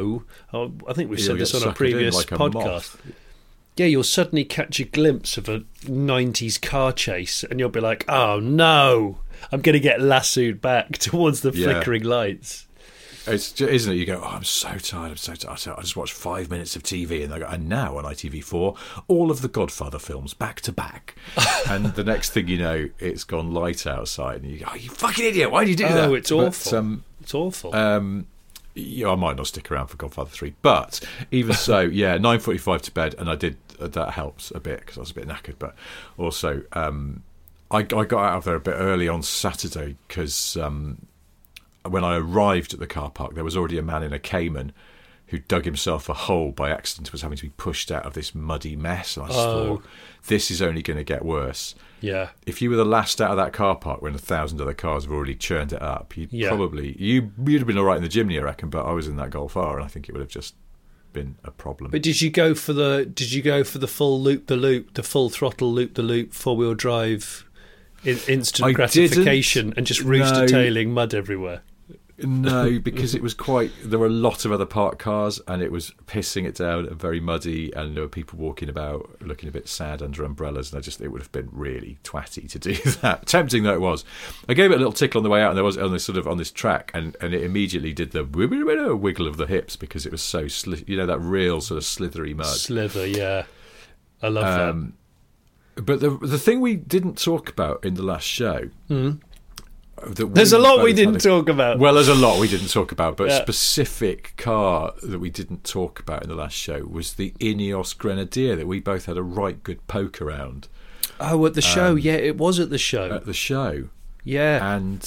I think we've said this on a previous podcast. Yeah, you'll suddenly catch a glimpse of a 90s car chase, and you'll be like, oh no, I'm going to get lassoed back towards the flickering lights. It's just, isn't it? You go, oh, I'm so tired. I just watched 5 minutes of TV, and now on ITV4, all of the Godfather films back to back. And the next thing you know, it's gone light outside, and you go, oh, you fucking idiot! Why did you do that? Oh, it's awful. It's awful. I might not stick around for Godfather 3, but even so, 9:45 to bed, and I did. That helps a bit because I was a bit knackered, but also I got out of there a bit early on Saturday because when I arrived at the car park, there was already a man in a Cayman who dug himself a hole by accident, was having to be pushed out of this muddy mess. And I just thought, this is only going to get worse. Yeah. If you were the last out of that car park when 1,000 other cars have already churned it up, you'd have been all right in the Jimny, I reckon. But I was in that Golf R, and I think it would have just been a problem. But did you go for the full the full throttle loop the loop 4-wheel drive instant gratification and just rooster tailing mud everywhere? No, because it was there were a lot of other parked cars, and it was pissing it down and very muddy, and there were people walking about looking a bit sad under umbrellas, and it would have been really twatty to do that. Tempting though it was. I gave it a little tickle on the way out, and there was on this track, and it immediately did the wiggle of the hips because it was so that real sort of slithery mud. Slither, yeah. I love that. But the thing we didn't talk about in the last show. There's a lot we didn't talk about. Well, there's a lot we didn't talk about, but a specific car that we didn't talk about in the last show was the Ineos Grenadier that we both had a right good poke around. Oh, at the show? Yeah, it was at the show. At the show. Yeah. And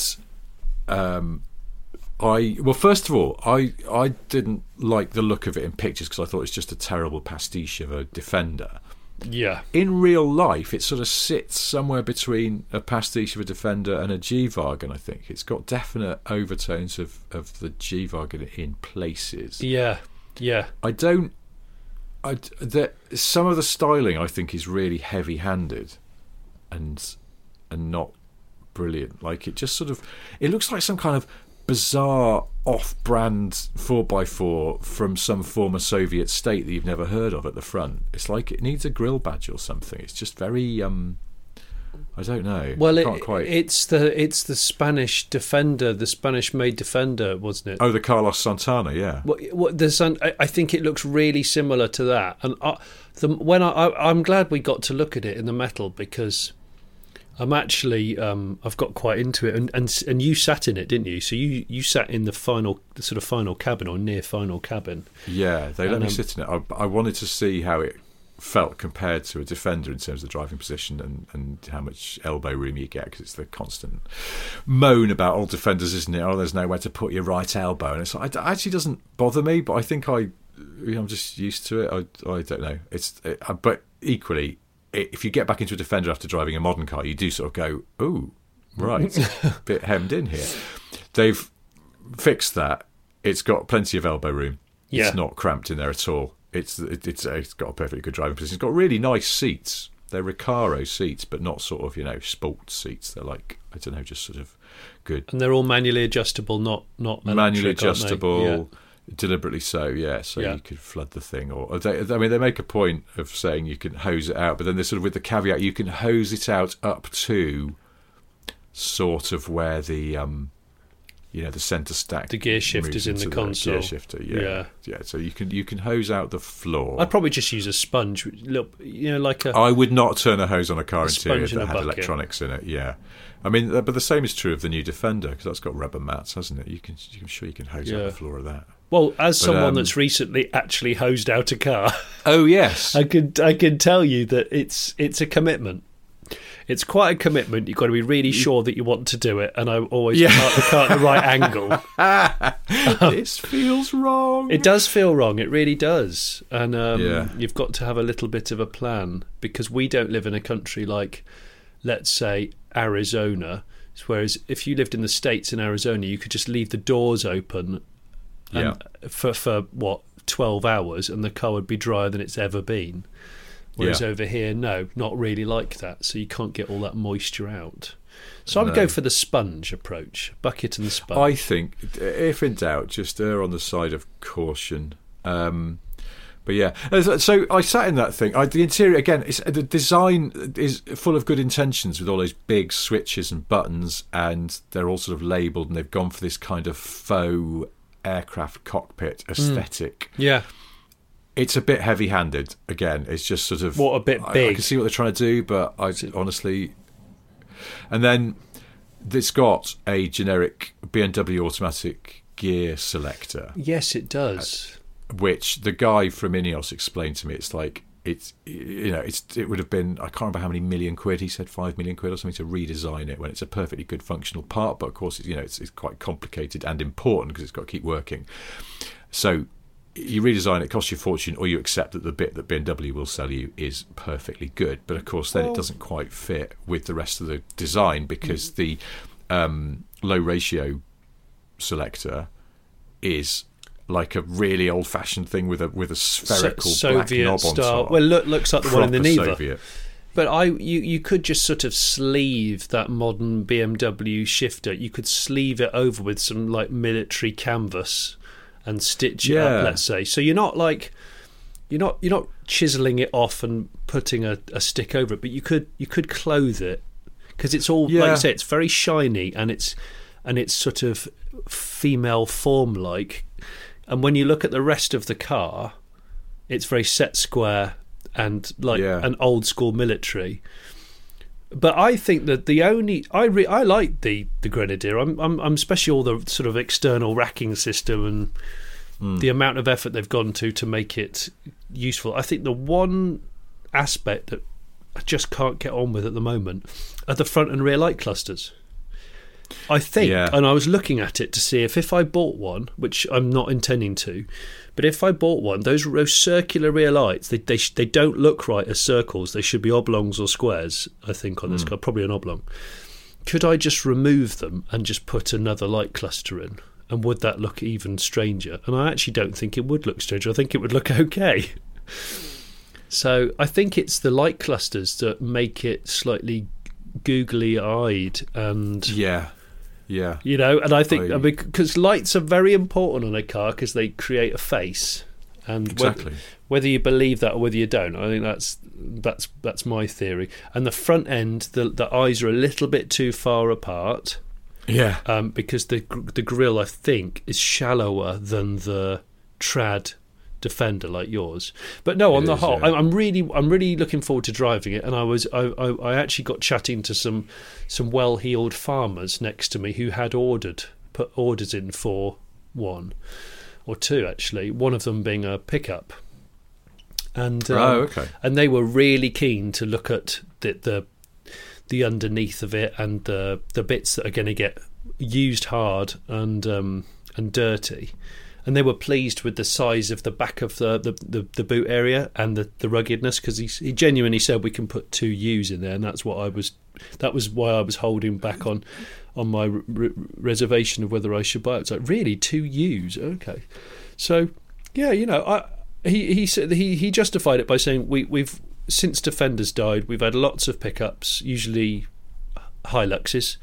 first of all, I didn't like the look of it in pictures because I thought it was just a terrible pastiche of a Defender. Yeah. In real life, it sort of sits somewhere between a pastiche of a Defender and a G-Wagen, I think. It's got definite overtones of the G-Wagen in places. Yeah, yeah. Some of the styling, I think, is really heavy-handed and not brilliant. Like, it just sort of... It looks like some kind of bizarre off-brand 4x4 from some former Soviet state that you've never heard of at the front. It's like it needs a grill badge or something. It's just very I don't know. Well, it's the Spanish Defender, the Spanish-made Defender, wasn't it? Oh, the Carlos Santana, yeah. I think it looks really similar to that, and I'm glad we got to look at it in the metal because I'm actually I've got quite into it, and you sat in it, didn't you? So you sat in the final cabin or near final cabin. Yeah, they let me sit in it. I wanted to see how it felt compared to a Defender in terms of the driving position and how much elbow room you get, because it's the constant moan about old Defenders, isn't it? Oh, there's nowhere to put your right elbow, and it's like, it actually doesn't bother me, but I think I'm just used to it. I don't know. But equally, if you get back into a Defender after driving a modern car, you do sort of go, "Ooh, right, a bit hemmed in here." They've fixed that. It's got plenty of elbow room. Yeah. It's not cramped in there at all. It's got a perfectly good driving position. It's got really nice seats. They're Recaro seats, but not sort of sports seats. They're like, I don't know, just sort of good. And they're all manually adjustable, not electric, manually adjustable. Yeah. Deliberately so, yeah. So you could flood the thing, or they make a point of saying you can hose it out, but then they're sort of with the caveat you can hose it out up to sort of where the the centre stack, the gear shifters in the console, gear shifter, yeah. So you can hose out the floor. I'd probably just use a sponge, like a. I would not turn a hose on a car interior that had electronics in it. Yeah. I mean, but the same is true of the new Defender because that's got rubber mats, hasn't it? I'm sure you can hose out the floor of that. Well, as someone that's recently actually hosed out a car, oh yes, I can tell you that it's a commitment. It's quite a commitment. You've got to be really sure that you want to do it, and I always park the car at the right angle. This feels wrong. It does feel wrong. It really does, and you've got to have a little bit of a plan because we don't live in a country like, let's say, Arizona. Whereas if you lived in the States in Arizona, you could just leave the doors open. For 12 hours, and the car would be drier than it's ever been. Whereas over here, no, not really like that. So you can't get all that moisture out. So I would go for the sponge approach, bucket and sponge. I think, if in doubt, just err on the side of caution. But yeah, so I sat in that thing. The interior, again, the design is full of good intentions with all those big switches and buttons, and they're all sort of labelled, and they've gone for this kind of faux aircraft cockpit aesthetic. Yeah. It's a bit heavy-handed. Again, it's just sort of... What, a bit big? I can see what they're trying to do, but honestly... And then it's got a generic BMW automatic gear selector. Yes, it does. Which the guy from Ineos explained to me. It's like... it would have been, I can't remember how many million quid, he said 5 million quid or something to redesign it when it's a perfectly good functional part, but of course it's quite complicated and important because it's got to keep working. So you redesign it, costs you a fortune, or you accept that the bit that BMW will sell you is perfectly good, but of course then it doesn't quite fit with the rest of the design because the low ratio selector is like a really old-fashioned thing with a spherical Soviet black knob style. on top. Well, looks like the one in the Neva. Soviet. But you could just sort of sleeve that modern BMW shifter. You could sleeve it over with some like military canvas and stitch it up, let's say. So you're not like you're not chiseling it off and putting a stick over it, but you could clothe it, because it's all like you say, it's very shiny and it's sort of female form like. And when you look at the rest of the car, it's very set square and like an old school military. But I think that I like the Grenadier. I'm especially all the sort of external racking system and the amount of effort they've gone to make it useful. I think the one aspect that I just can't get on with at the moment are the front and rear light clusters. I think, and I was looking at it to see if I bought one, which I'm not intending to, but if I bought one, those circular rear lights, they don't look right as circles. They should be oblongs or squares, I think, on this car, probably an oblong. Could I just remove them and just put another light cluster in? And would that look even stranger? And I actually don't think it would look stranger. I think it would look okay. So I think it's the light clusters that make it slightly googly-eyed and... Yeah. You know, and I think because lights are very important on a car because they create a face, and exactly. whether you believe that or whether you don't, I think that's my theory. And the front end, the eyes are a little bit too far apart. Because the grille, I think, is shallower than the trad Defender like yours. But no, on the whole, I'm really looking forward to driving it. And I actually got chatting to some well-heeled farmers next to me who had put orders in for one or two, actually, one of them being a pickup. And and they were really keen to look at the underneath of it and the bits that are going to get used hard and dirty. And they were pleased with the size of the back of the boot area and the ruggedness, because he genuinely said we can put 2 U's in there, and that was why I was holding back on my reservation of whether I should buy it. It's like, really, 2 U's? Okay. So yeah, you know, he said he justified it by saying we've since Defenders died, we've had lots of pickups, usually Hiluxes.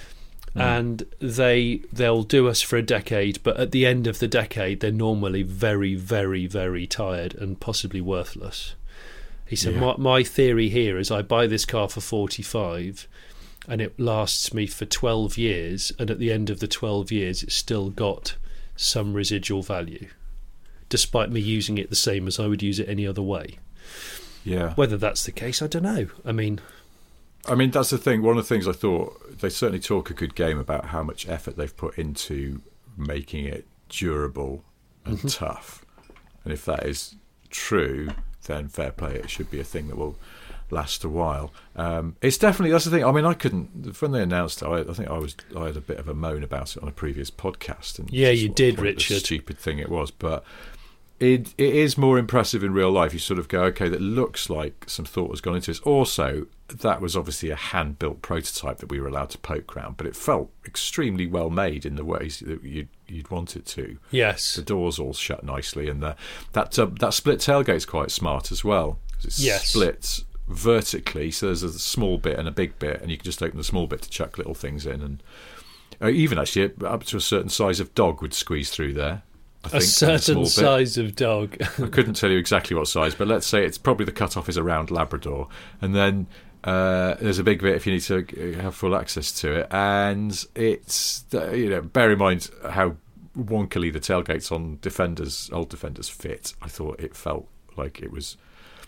And they'll do us for a decade, but at the end of the decade, they're normally very, very, very tired and possibly worthless. He said, my theory here is I buy this car for 45 and it lasts me for 12 years, and at the end of the 12 years, it's still got some residual value, despite me using it the same as I would use it any other way. Yeah. Whether that's the case, I don't know. I mean, that's the thing. One of the things I thought, they certainly talk a good game about how much effort they've put into making it durable and tough. And if that is true, then fair play. It should be a thing that will last a while. It's definitely, that's the thing. I mean, I couldn't, when they announced it, I think I had a bit of a moan about it on a previous podcast. And you did, Richard. The stupid thing it was, but it is more impressive in real life. You sort of go, okay, that looks like some thought has gone into it. Also, that was obviously a hand-built prototype that we were allowed to poke around, but it felt extremely well made in the ways that you'd want it to. Yes. The doors all shut nicely, and that split tailgate's quite smart as well. It splits vertically, so there's a small bit and a big bit, and you can just open the small bit to chuck little things in. And even actually up to a certain size of dog would squeeze through there. A certain size of dog. I couldn't tell you exactly what size, but let's say it's probably the cutoff is around Labrador, and then there's a big bit if you need to have full access to it. And it's, bear in mind how wonkily the tailgates on old Defenders fit. I thought it felt like it was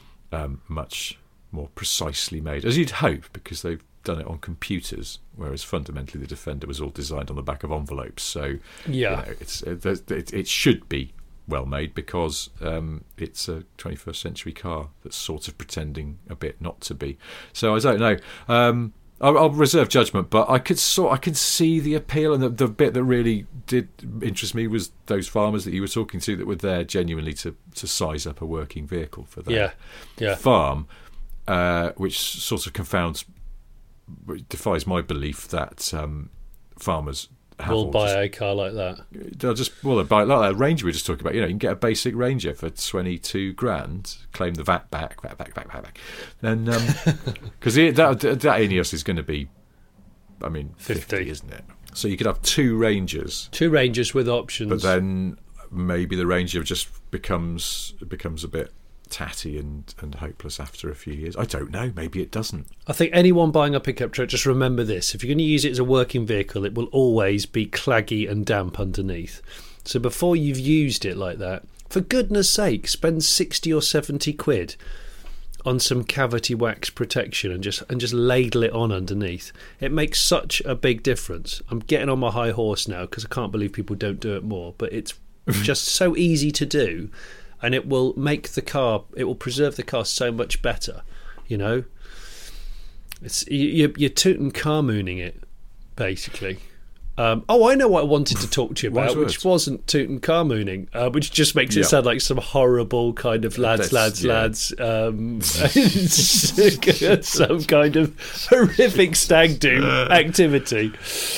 much more precisely made, as you'd hope, because they've done it on computers, whereas fundamentally the Defender was all designed on the back of envelopes. So it should be well made, because it's a 21st century car that's sort of pretending a bit not to be. So I don't know. I'll reserve judgment, but I can see the appeal, and the bit that really did interest me was those farmers that you were talking to that were there genuinely to size up a working vehicle for their farm, which sort of defies my belief that farmers will buy a car like that. They'll buy like that Ranger we were just talking about. You know, you can get a basic Ranger for 22 grand, claim the VAT back. Then because that Ineos is going to be, I mean, 50, isn't it? So you could have two Rangers with options, but then maybe the Ranger just becomes a bit tatty and hopeless after a few years. I don't know, maybe it doesn't. I think anyone buying a pickup truck, just remember this: if you're going to use it as a working vehicle, it will always be claggy and damp underneath. So before you've used it like that, for goodness sake, spend 60 or 70 quid on some cavity wax protection and just ladle it on underneath. It makes such a big difference. I'm getting on my high horse now because I can't believe people don't do it more, but it's just so easy to do, and it will preserve the car so much better. You know, it's you're Tutankhamooning it basically. I know what I wanted to talk to you about, which wasn't Tutankhamooning, which just makes it sound like some horrible kind of lads, some kind of horrific stag do activity.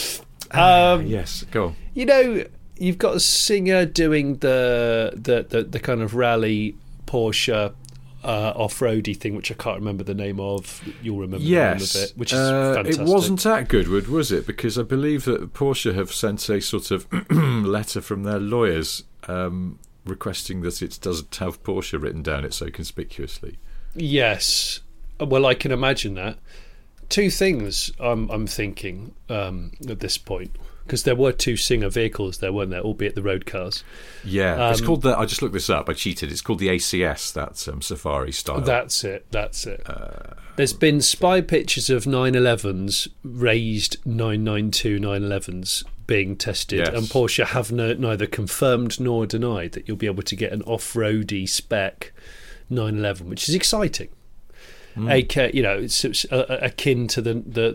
Yes, go on. You know, you've got a singer doing the kind of rally Porsche off-roady thing, which I can't remember the name of. You'll remember the name of it, which is fantastic. It wasn't that good, was it? Because I believe that Porsche have sent a sort of letter from their lawyers requesting that it doesn't have Porsche written down it so conspicuously. Yes. Well, I can imagine that. Two things I'm thinking at this point. Because there were two Singer vehicles there, weren't there? Albeit the road cars. Yeah, it's called I just looked this up. I cheated. It's called the ACS. That Safari style. That's it. There's been spy pictures of 911s, raised 992 911s being tested, and Porsche have neither confirmed nor denied that you'll be able to get an off-roady spec 911, which is exciting. You know, it's akin to the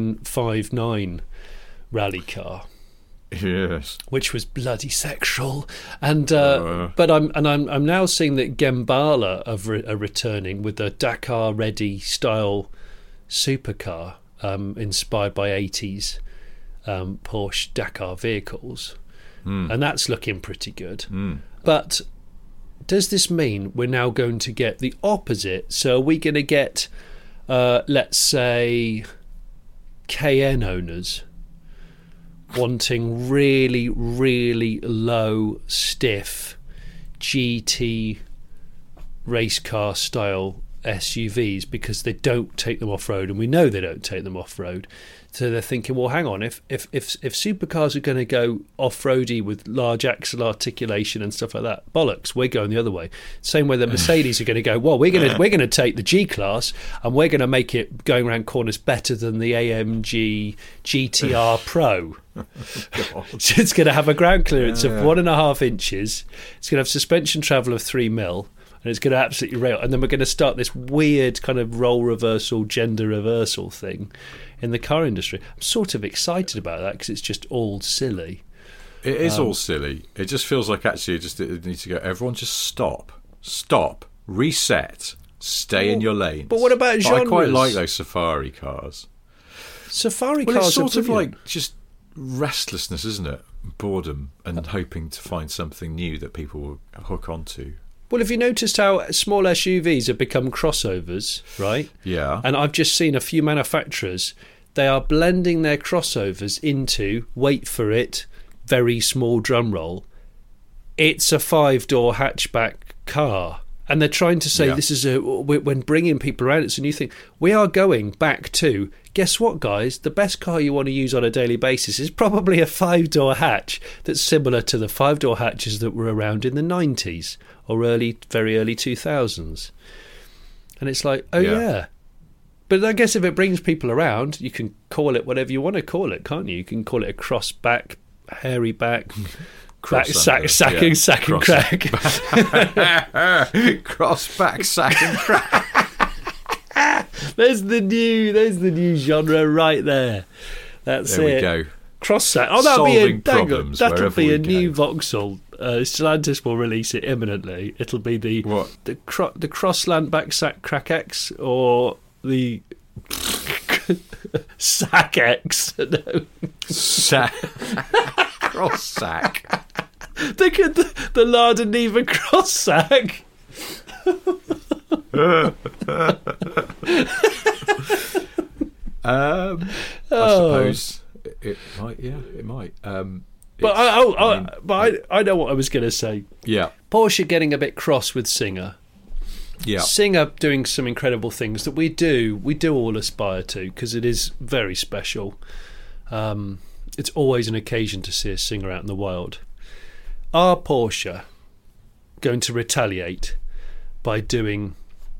959. Rally car, yes, which was bloody sexual, and but I'm now seeing that Gembala are returning with a Dakar ready style supercar, inspired by 80s Porsche Dakar vehicles, and that's looking pretty good. But does this mean we're now going to get the opposite? So are we going to get, let's say, KN owners wanting really, really low, stiff GT race car style SUVs because they don't take them off-road, and we know they don't take them off-road. So they're thinking, well, hang on, if supercars are going to go off-roady with large axle articulation and stuff like that, bollocks, we're going the other way. Same way that Mercedes are going to go, well, we're going to take the G-Class and we're going to make it going around corners better than the AMG GTR Pro. So it's going to have a ground clearance of 1.5 inches. It's going to have suspension travel of 3 mil. And it's going to absolutely rail. And then we're going to start this weird kind of role reversal, gender reversal thing in the car industry. I'm sort of excited about that because it's just all silly. It is all silly. It just feels like actually it needs to go, everyone just stop, reset, stay in your lanes. But what about genres? I quite like those safari cars. Safari cars it's sort of like just restlessness, isn't it? Boredom and hoping to find something new that people will hook onto. Well, have you noticed how small SUVs have become crossovers, right? Yeah. And I've just seen a few manufacturers, they are blending their crossovers into, wait for it, very small drum roll, it's a 5-door hatchback car. And they're trying to say this is when bringing people around, it's a new thing. We are going back to, guess what, guys? The best car you want to use on a daily basis is probably a 5-door hatch that's similar to the 5-door hatches that were around in the 90s or very early 2000s. And it's like, yeah. But I guess if it brings people around, you can call it whatever you want to call it, can't you? You can call it a cross back, hairy back... sack and crack. Cross back, sack and crack. There's the new genre right there. There we go. Cross sack. Oh, that'll be a new Vauxhall. Stellantis will release it imminently. It'll be the Crossland back sack crack X or the Sack X. No. Cross sack. The Lada Niva cross sack. I suppose it might. Yeah, it might. But I know what I was going to say. Yeah, Porsche getting a bit cross with Singer. Yeah, Singer doing some incredible things that we do all aspire to, because it is very special. It's always an occasion to see a Singer out in the wild. Are Porsche going to retaliate by doing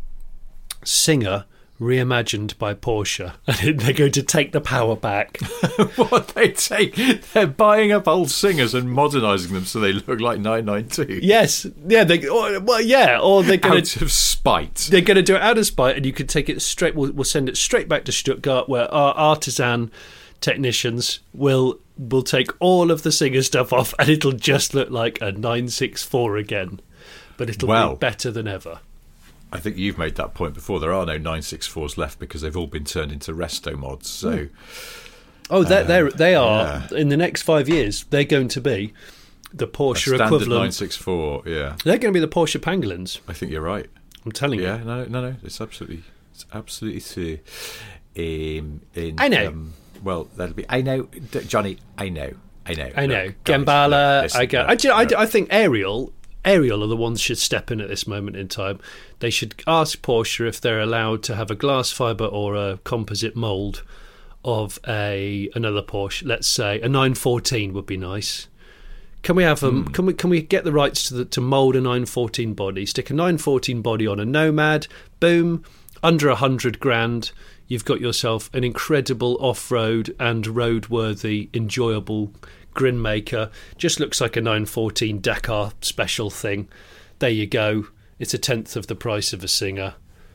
Singer reimagined by Porsche, and they're going to take the power back? What they're buying up old Singers and modernising them so they look like 992. Yes, yeah, or they're going out of spite. They're going to do it out of spite, and you can take it straight. We'll send it straight back to Stuttgart, where our artisan technicians will take all of the Singer stuff off, and it'll just look like a 964 again, but it'll be better than ever. I think you've made that point before. There are no 964s left because they've all been turned into resto mods. So, they are in the next 5 years. They're going to be the Porsche equivalent 964. Yeah, they're going to be the Porsche Pangolins. I think you're right. I'm telling you. Yeah, no. It's absolutely true. I know. Well, that'll be. I know, Johnny. I know. Gambala. I think Ariel are the ones should step in at this moment in time. They should ask Porsche if they're allowed to have a glass fibre or a composite mould of another Porsche. Let's say a 914 would be nice. Can we have them? Can we get the rights to mould a 914 body? Stick a 914 body on a Nomad. Boom, under $100,000. You've got yourself an incredible off-road and road-worthy, enjoyable grin maker. Just looks like a 914 Dakar special thing. There you go. It's a tenth of the price of a Singer.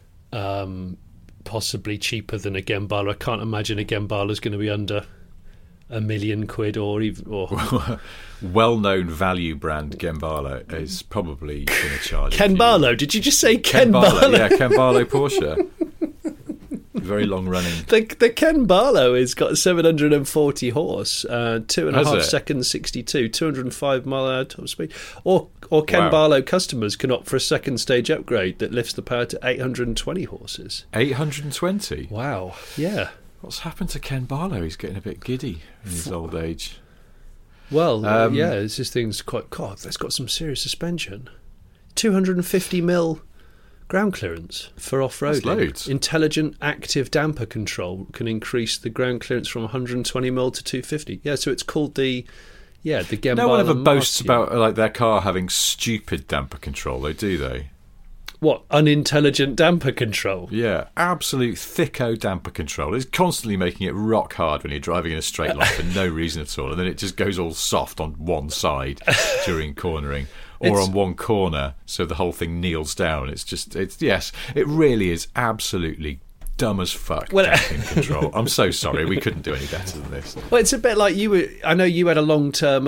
Possibly cheaper than a Gembala. I can't imagine a Gembala's going to be under £1 million or even. Well-known value brand Gembala is probably going to charge. Ken Barlow? Did you just say Ken Barlow? Yeah, Ken Barlow Porsche. Very long running. The Ken Barlow has got 740 horse, 2.5 seconds 62, 205 mile an hour top speed. Or Ken Barlow customers can opt for a second stage upgrade that lifts the power to 820 horses. 820? Wow. Yeah. What's happened to Ken Barlow? He's getting a bit giddy in his old age. Well, this thing's quite. God, that's got some serious suspension. 250 mil. Ground clearance for off-roading. Intelligent active damper control can increase the ground clearance from 120 mil to 250. Yeah, so it's called the Gembala. No one ever boasts about like their car having stupid damper control, though, do they? What, unintelligent damper control? Yeah, absolute thicko damper control. It's constantly making it rock hard when you're driving in a straight line for no reason at all, and then it just goes all soft on one side during cornering. Or on one corner, so the whole thing kneels down. It really is absolutely dumb as fuck. Damping control. I'm so sorry, we couldn't do any better than this. Well, it's a bit like I know you had a long-term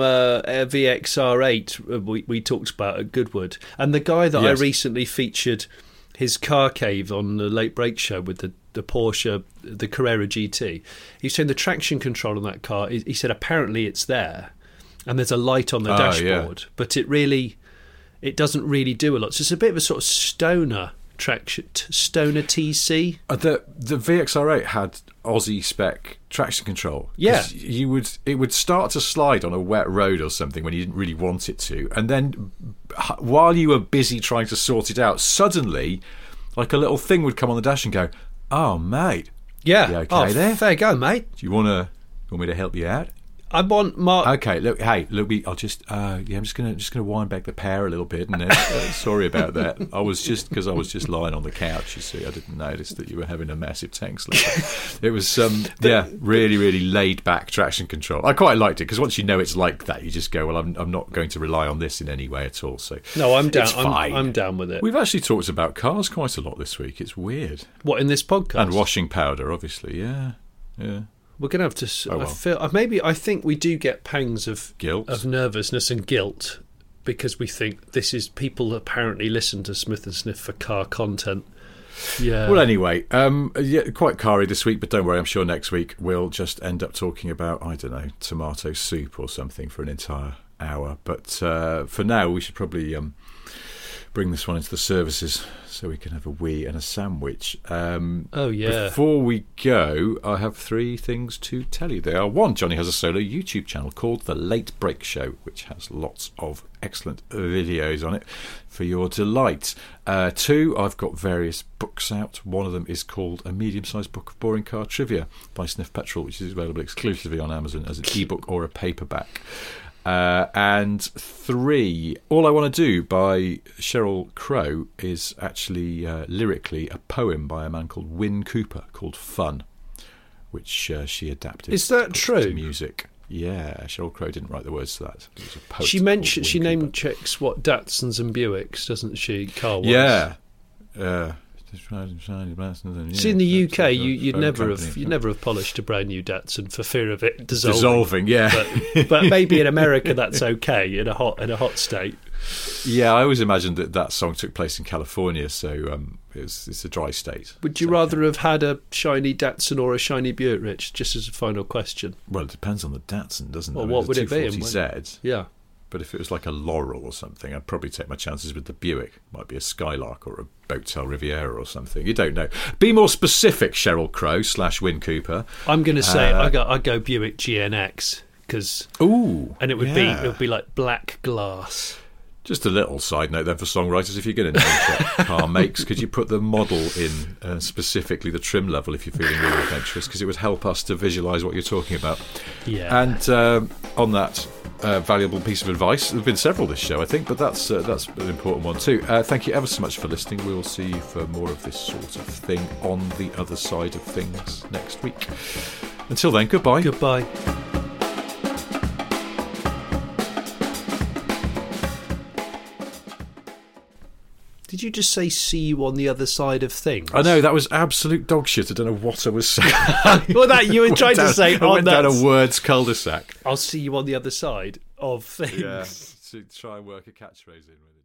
VXR8 we talked about at Goodwood, and the guy that I recently featured his car cave on the Late Break Show with the Porsche, the Carrera GT. He's saying the traction control on that car. He said apparently it's there, and there's a light on the dashboard, but it doesn't really do a lot. So it's a bit of a sort of stoner TC. The VXR8 had Aussie spec traction control. Yeah, it would start to slide on a wet road or something when you didn't really want it to, and then while you were busy trying to sort it out, suddenly, like a little thing would come on the dash and go, "Oh, mate, yeah, you okay there? Fair go, mate. Do you want me to help you out?" I want Mark. Okay, look. I'll just. I'm just gonna wind back the power a little bit, and then sorry about that. I was just lying on the couch. You see, I didn't notice that you were having a massive tank slip. It was really, really laid back traction control. I quite liked it because once you know it's like that, you just go, well, I'm not going to rely on this in any way at all. So no, I'm down. I'm down with it. We've actually talked about cars quite a lot this week. It's weird. What, in this podcast? And washing powder, obviously. Yeah. We're going to have to. I think we do get pangs of guilt, of nervousness and guilt because we think this is people apparently listen to Smith and Sniff for car content, Yeah. Well, anyway, quite carry this week, but don't worry, I'm sure next week we'll just end up talking about, I don't know, tomato soup or something for an entire hour. But for now, we should probably bring this one into the services so we can have a wee and a sandwich. Before we go, I have 3 things to tell you. They are: 1, Johnny has a solo YouTube channel called The Late Break Show, which has lots of excellent videos on it for your delight. 2, I've got various books out. One of them is called A Medium-Sized Book of Boring Car Trivia by Sniff Petrol, which is available exclusively on Amazon as an ebook or a paperback. And 3, All I Want to Do by Sheryl Crow is actually lyrically a poem by a man called Win Cooper called Fun, which she adapted. Is that true? To music. Yeah, Sheryl Crow didn't write the words to that. It was a poet. She name checks what Datsuns and Buicks, doesn't she? Car ones. Yeah. See, in the UK, you'd never have polished a brand new Datsun for fear of it dissolving. Yeah. But maybe in America that's okay in a hot state. Yeah, I always imagined that song took place in California, so it's a dry state. Would you rather have had a shiny Datsun or a shiny Buick, Rich? Just as a final question. Well, it depends on the Datsun, doesn't it? Well, what would it be? 240Z. Yeah. But if it was like a Laurel or something, I'd probably take my chances with the Buick. Might be a Skylark or a Boattail Riviera or something. You don't know. Be more specific, Sheryl Crow / Win Cooper. I'm going to say I go Buick GNX because and it would be like black glass. Just a little side note then for songwriters: if you're going to name check car makes, could you put the model in specifically the trim level if you're feeling really adventurous? Because it would help us to visualise what you're talking about. Yeah. And on that valuable piece of advice, there have been several this show, I think, but that's an important one too. Thank you ever so much for listening. We'll see you for more of this sort of thing on the other side of things next week. Until then, goodbye. Goodbye. Did you just say see you on the other side of things? I know, that was absolute dog shit. I don't know what I was saying. Well, that you were trying to say. I went down a words cul-de-sac. I'll see you on the other side of things. Yeah, to try and work a catchphrase in with it.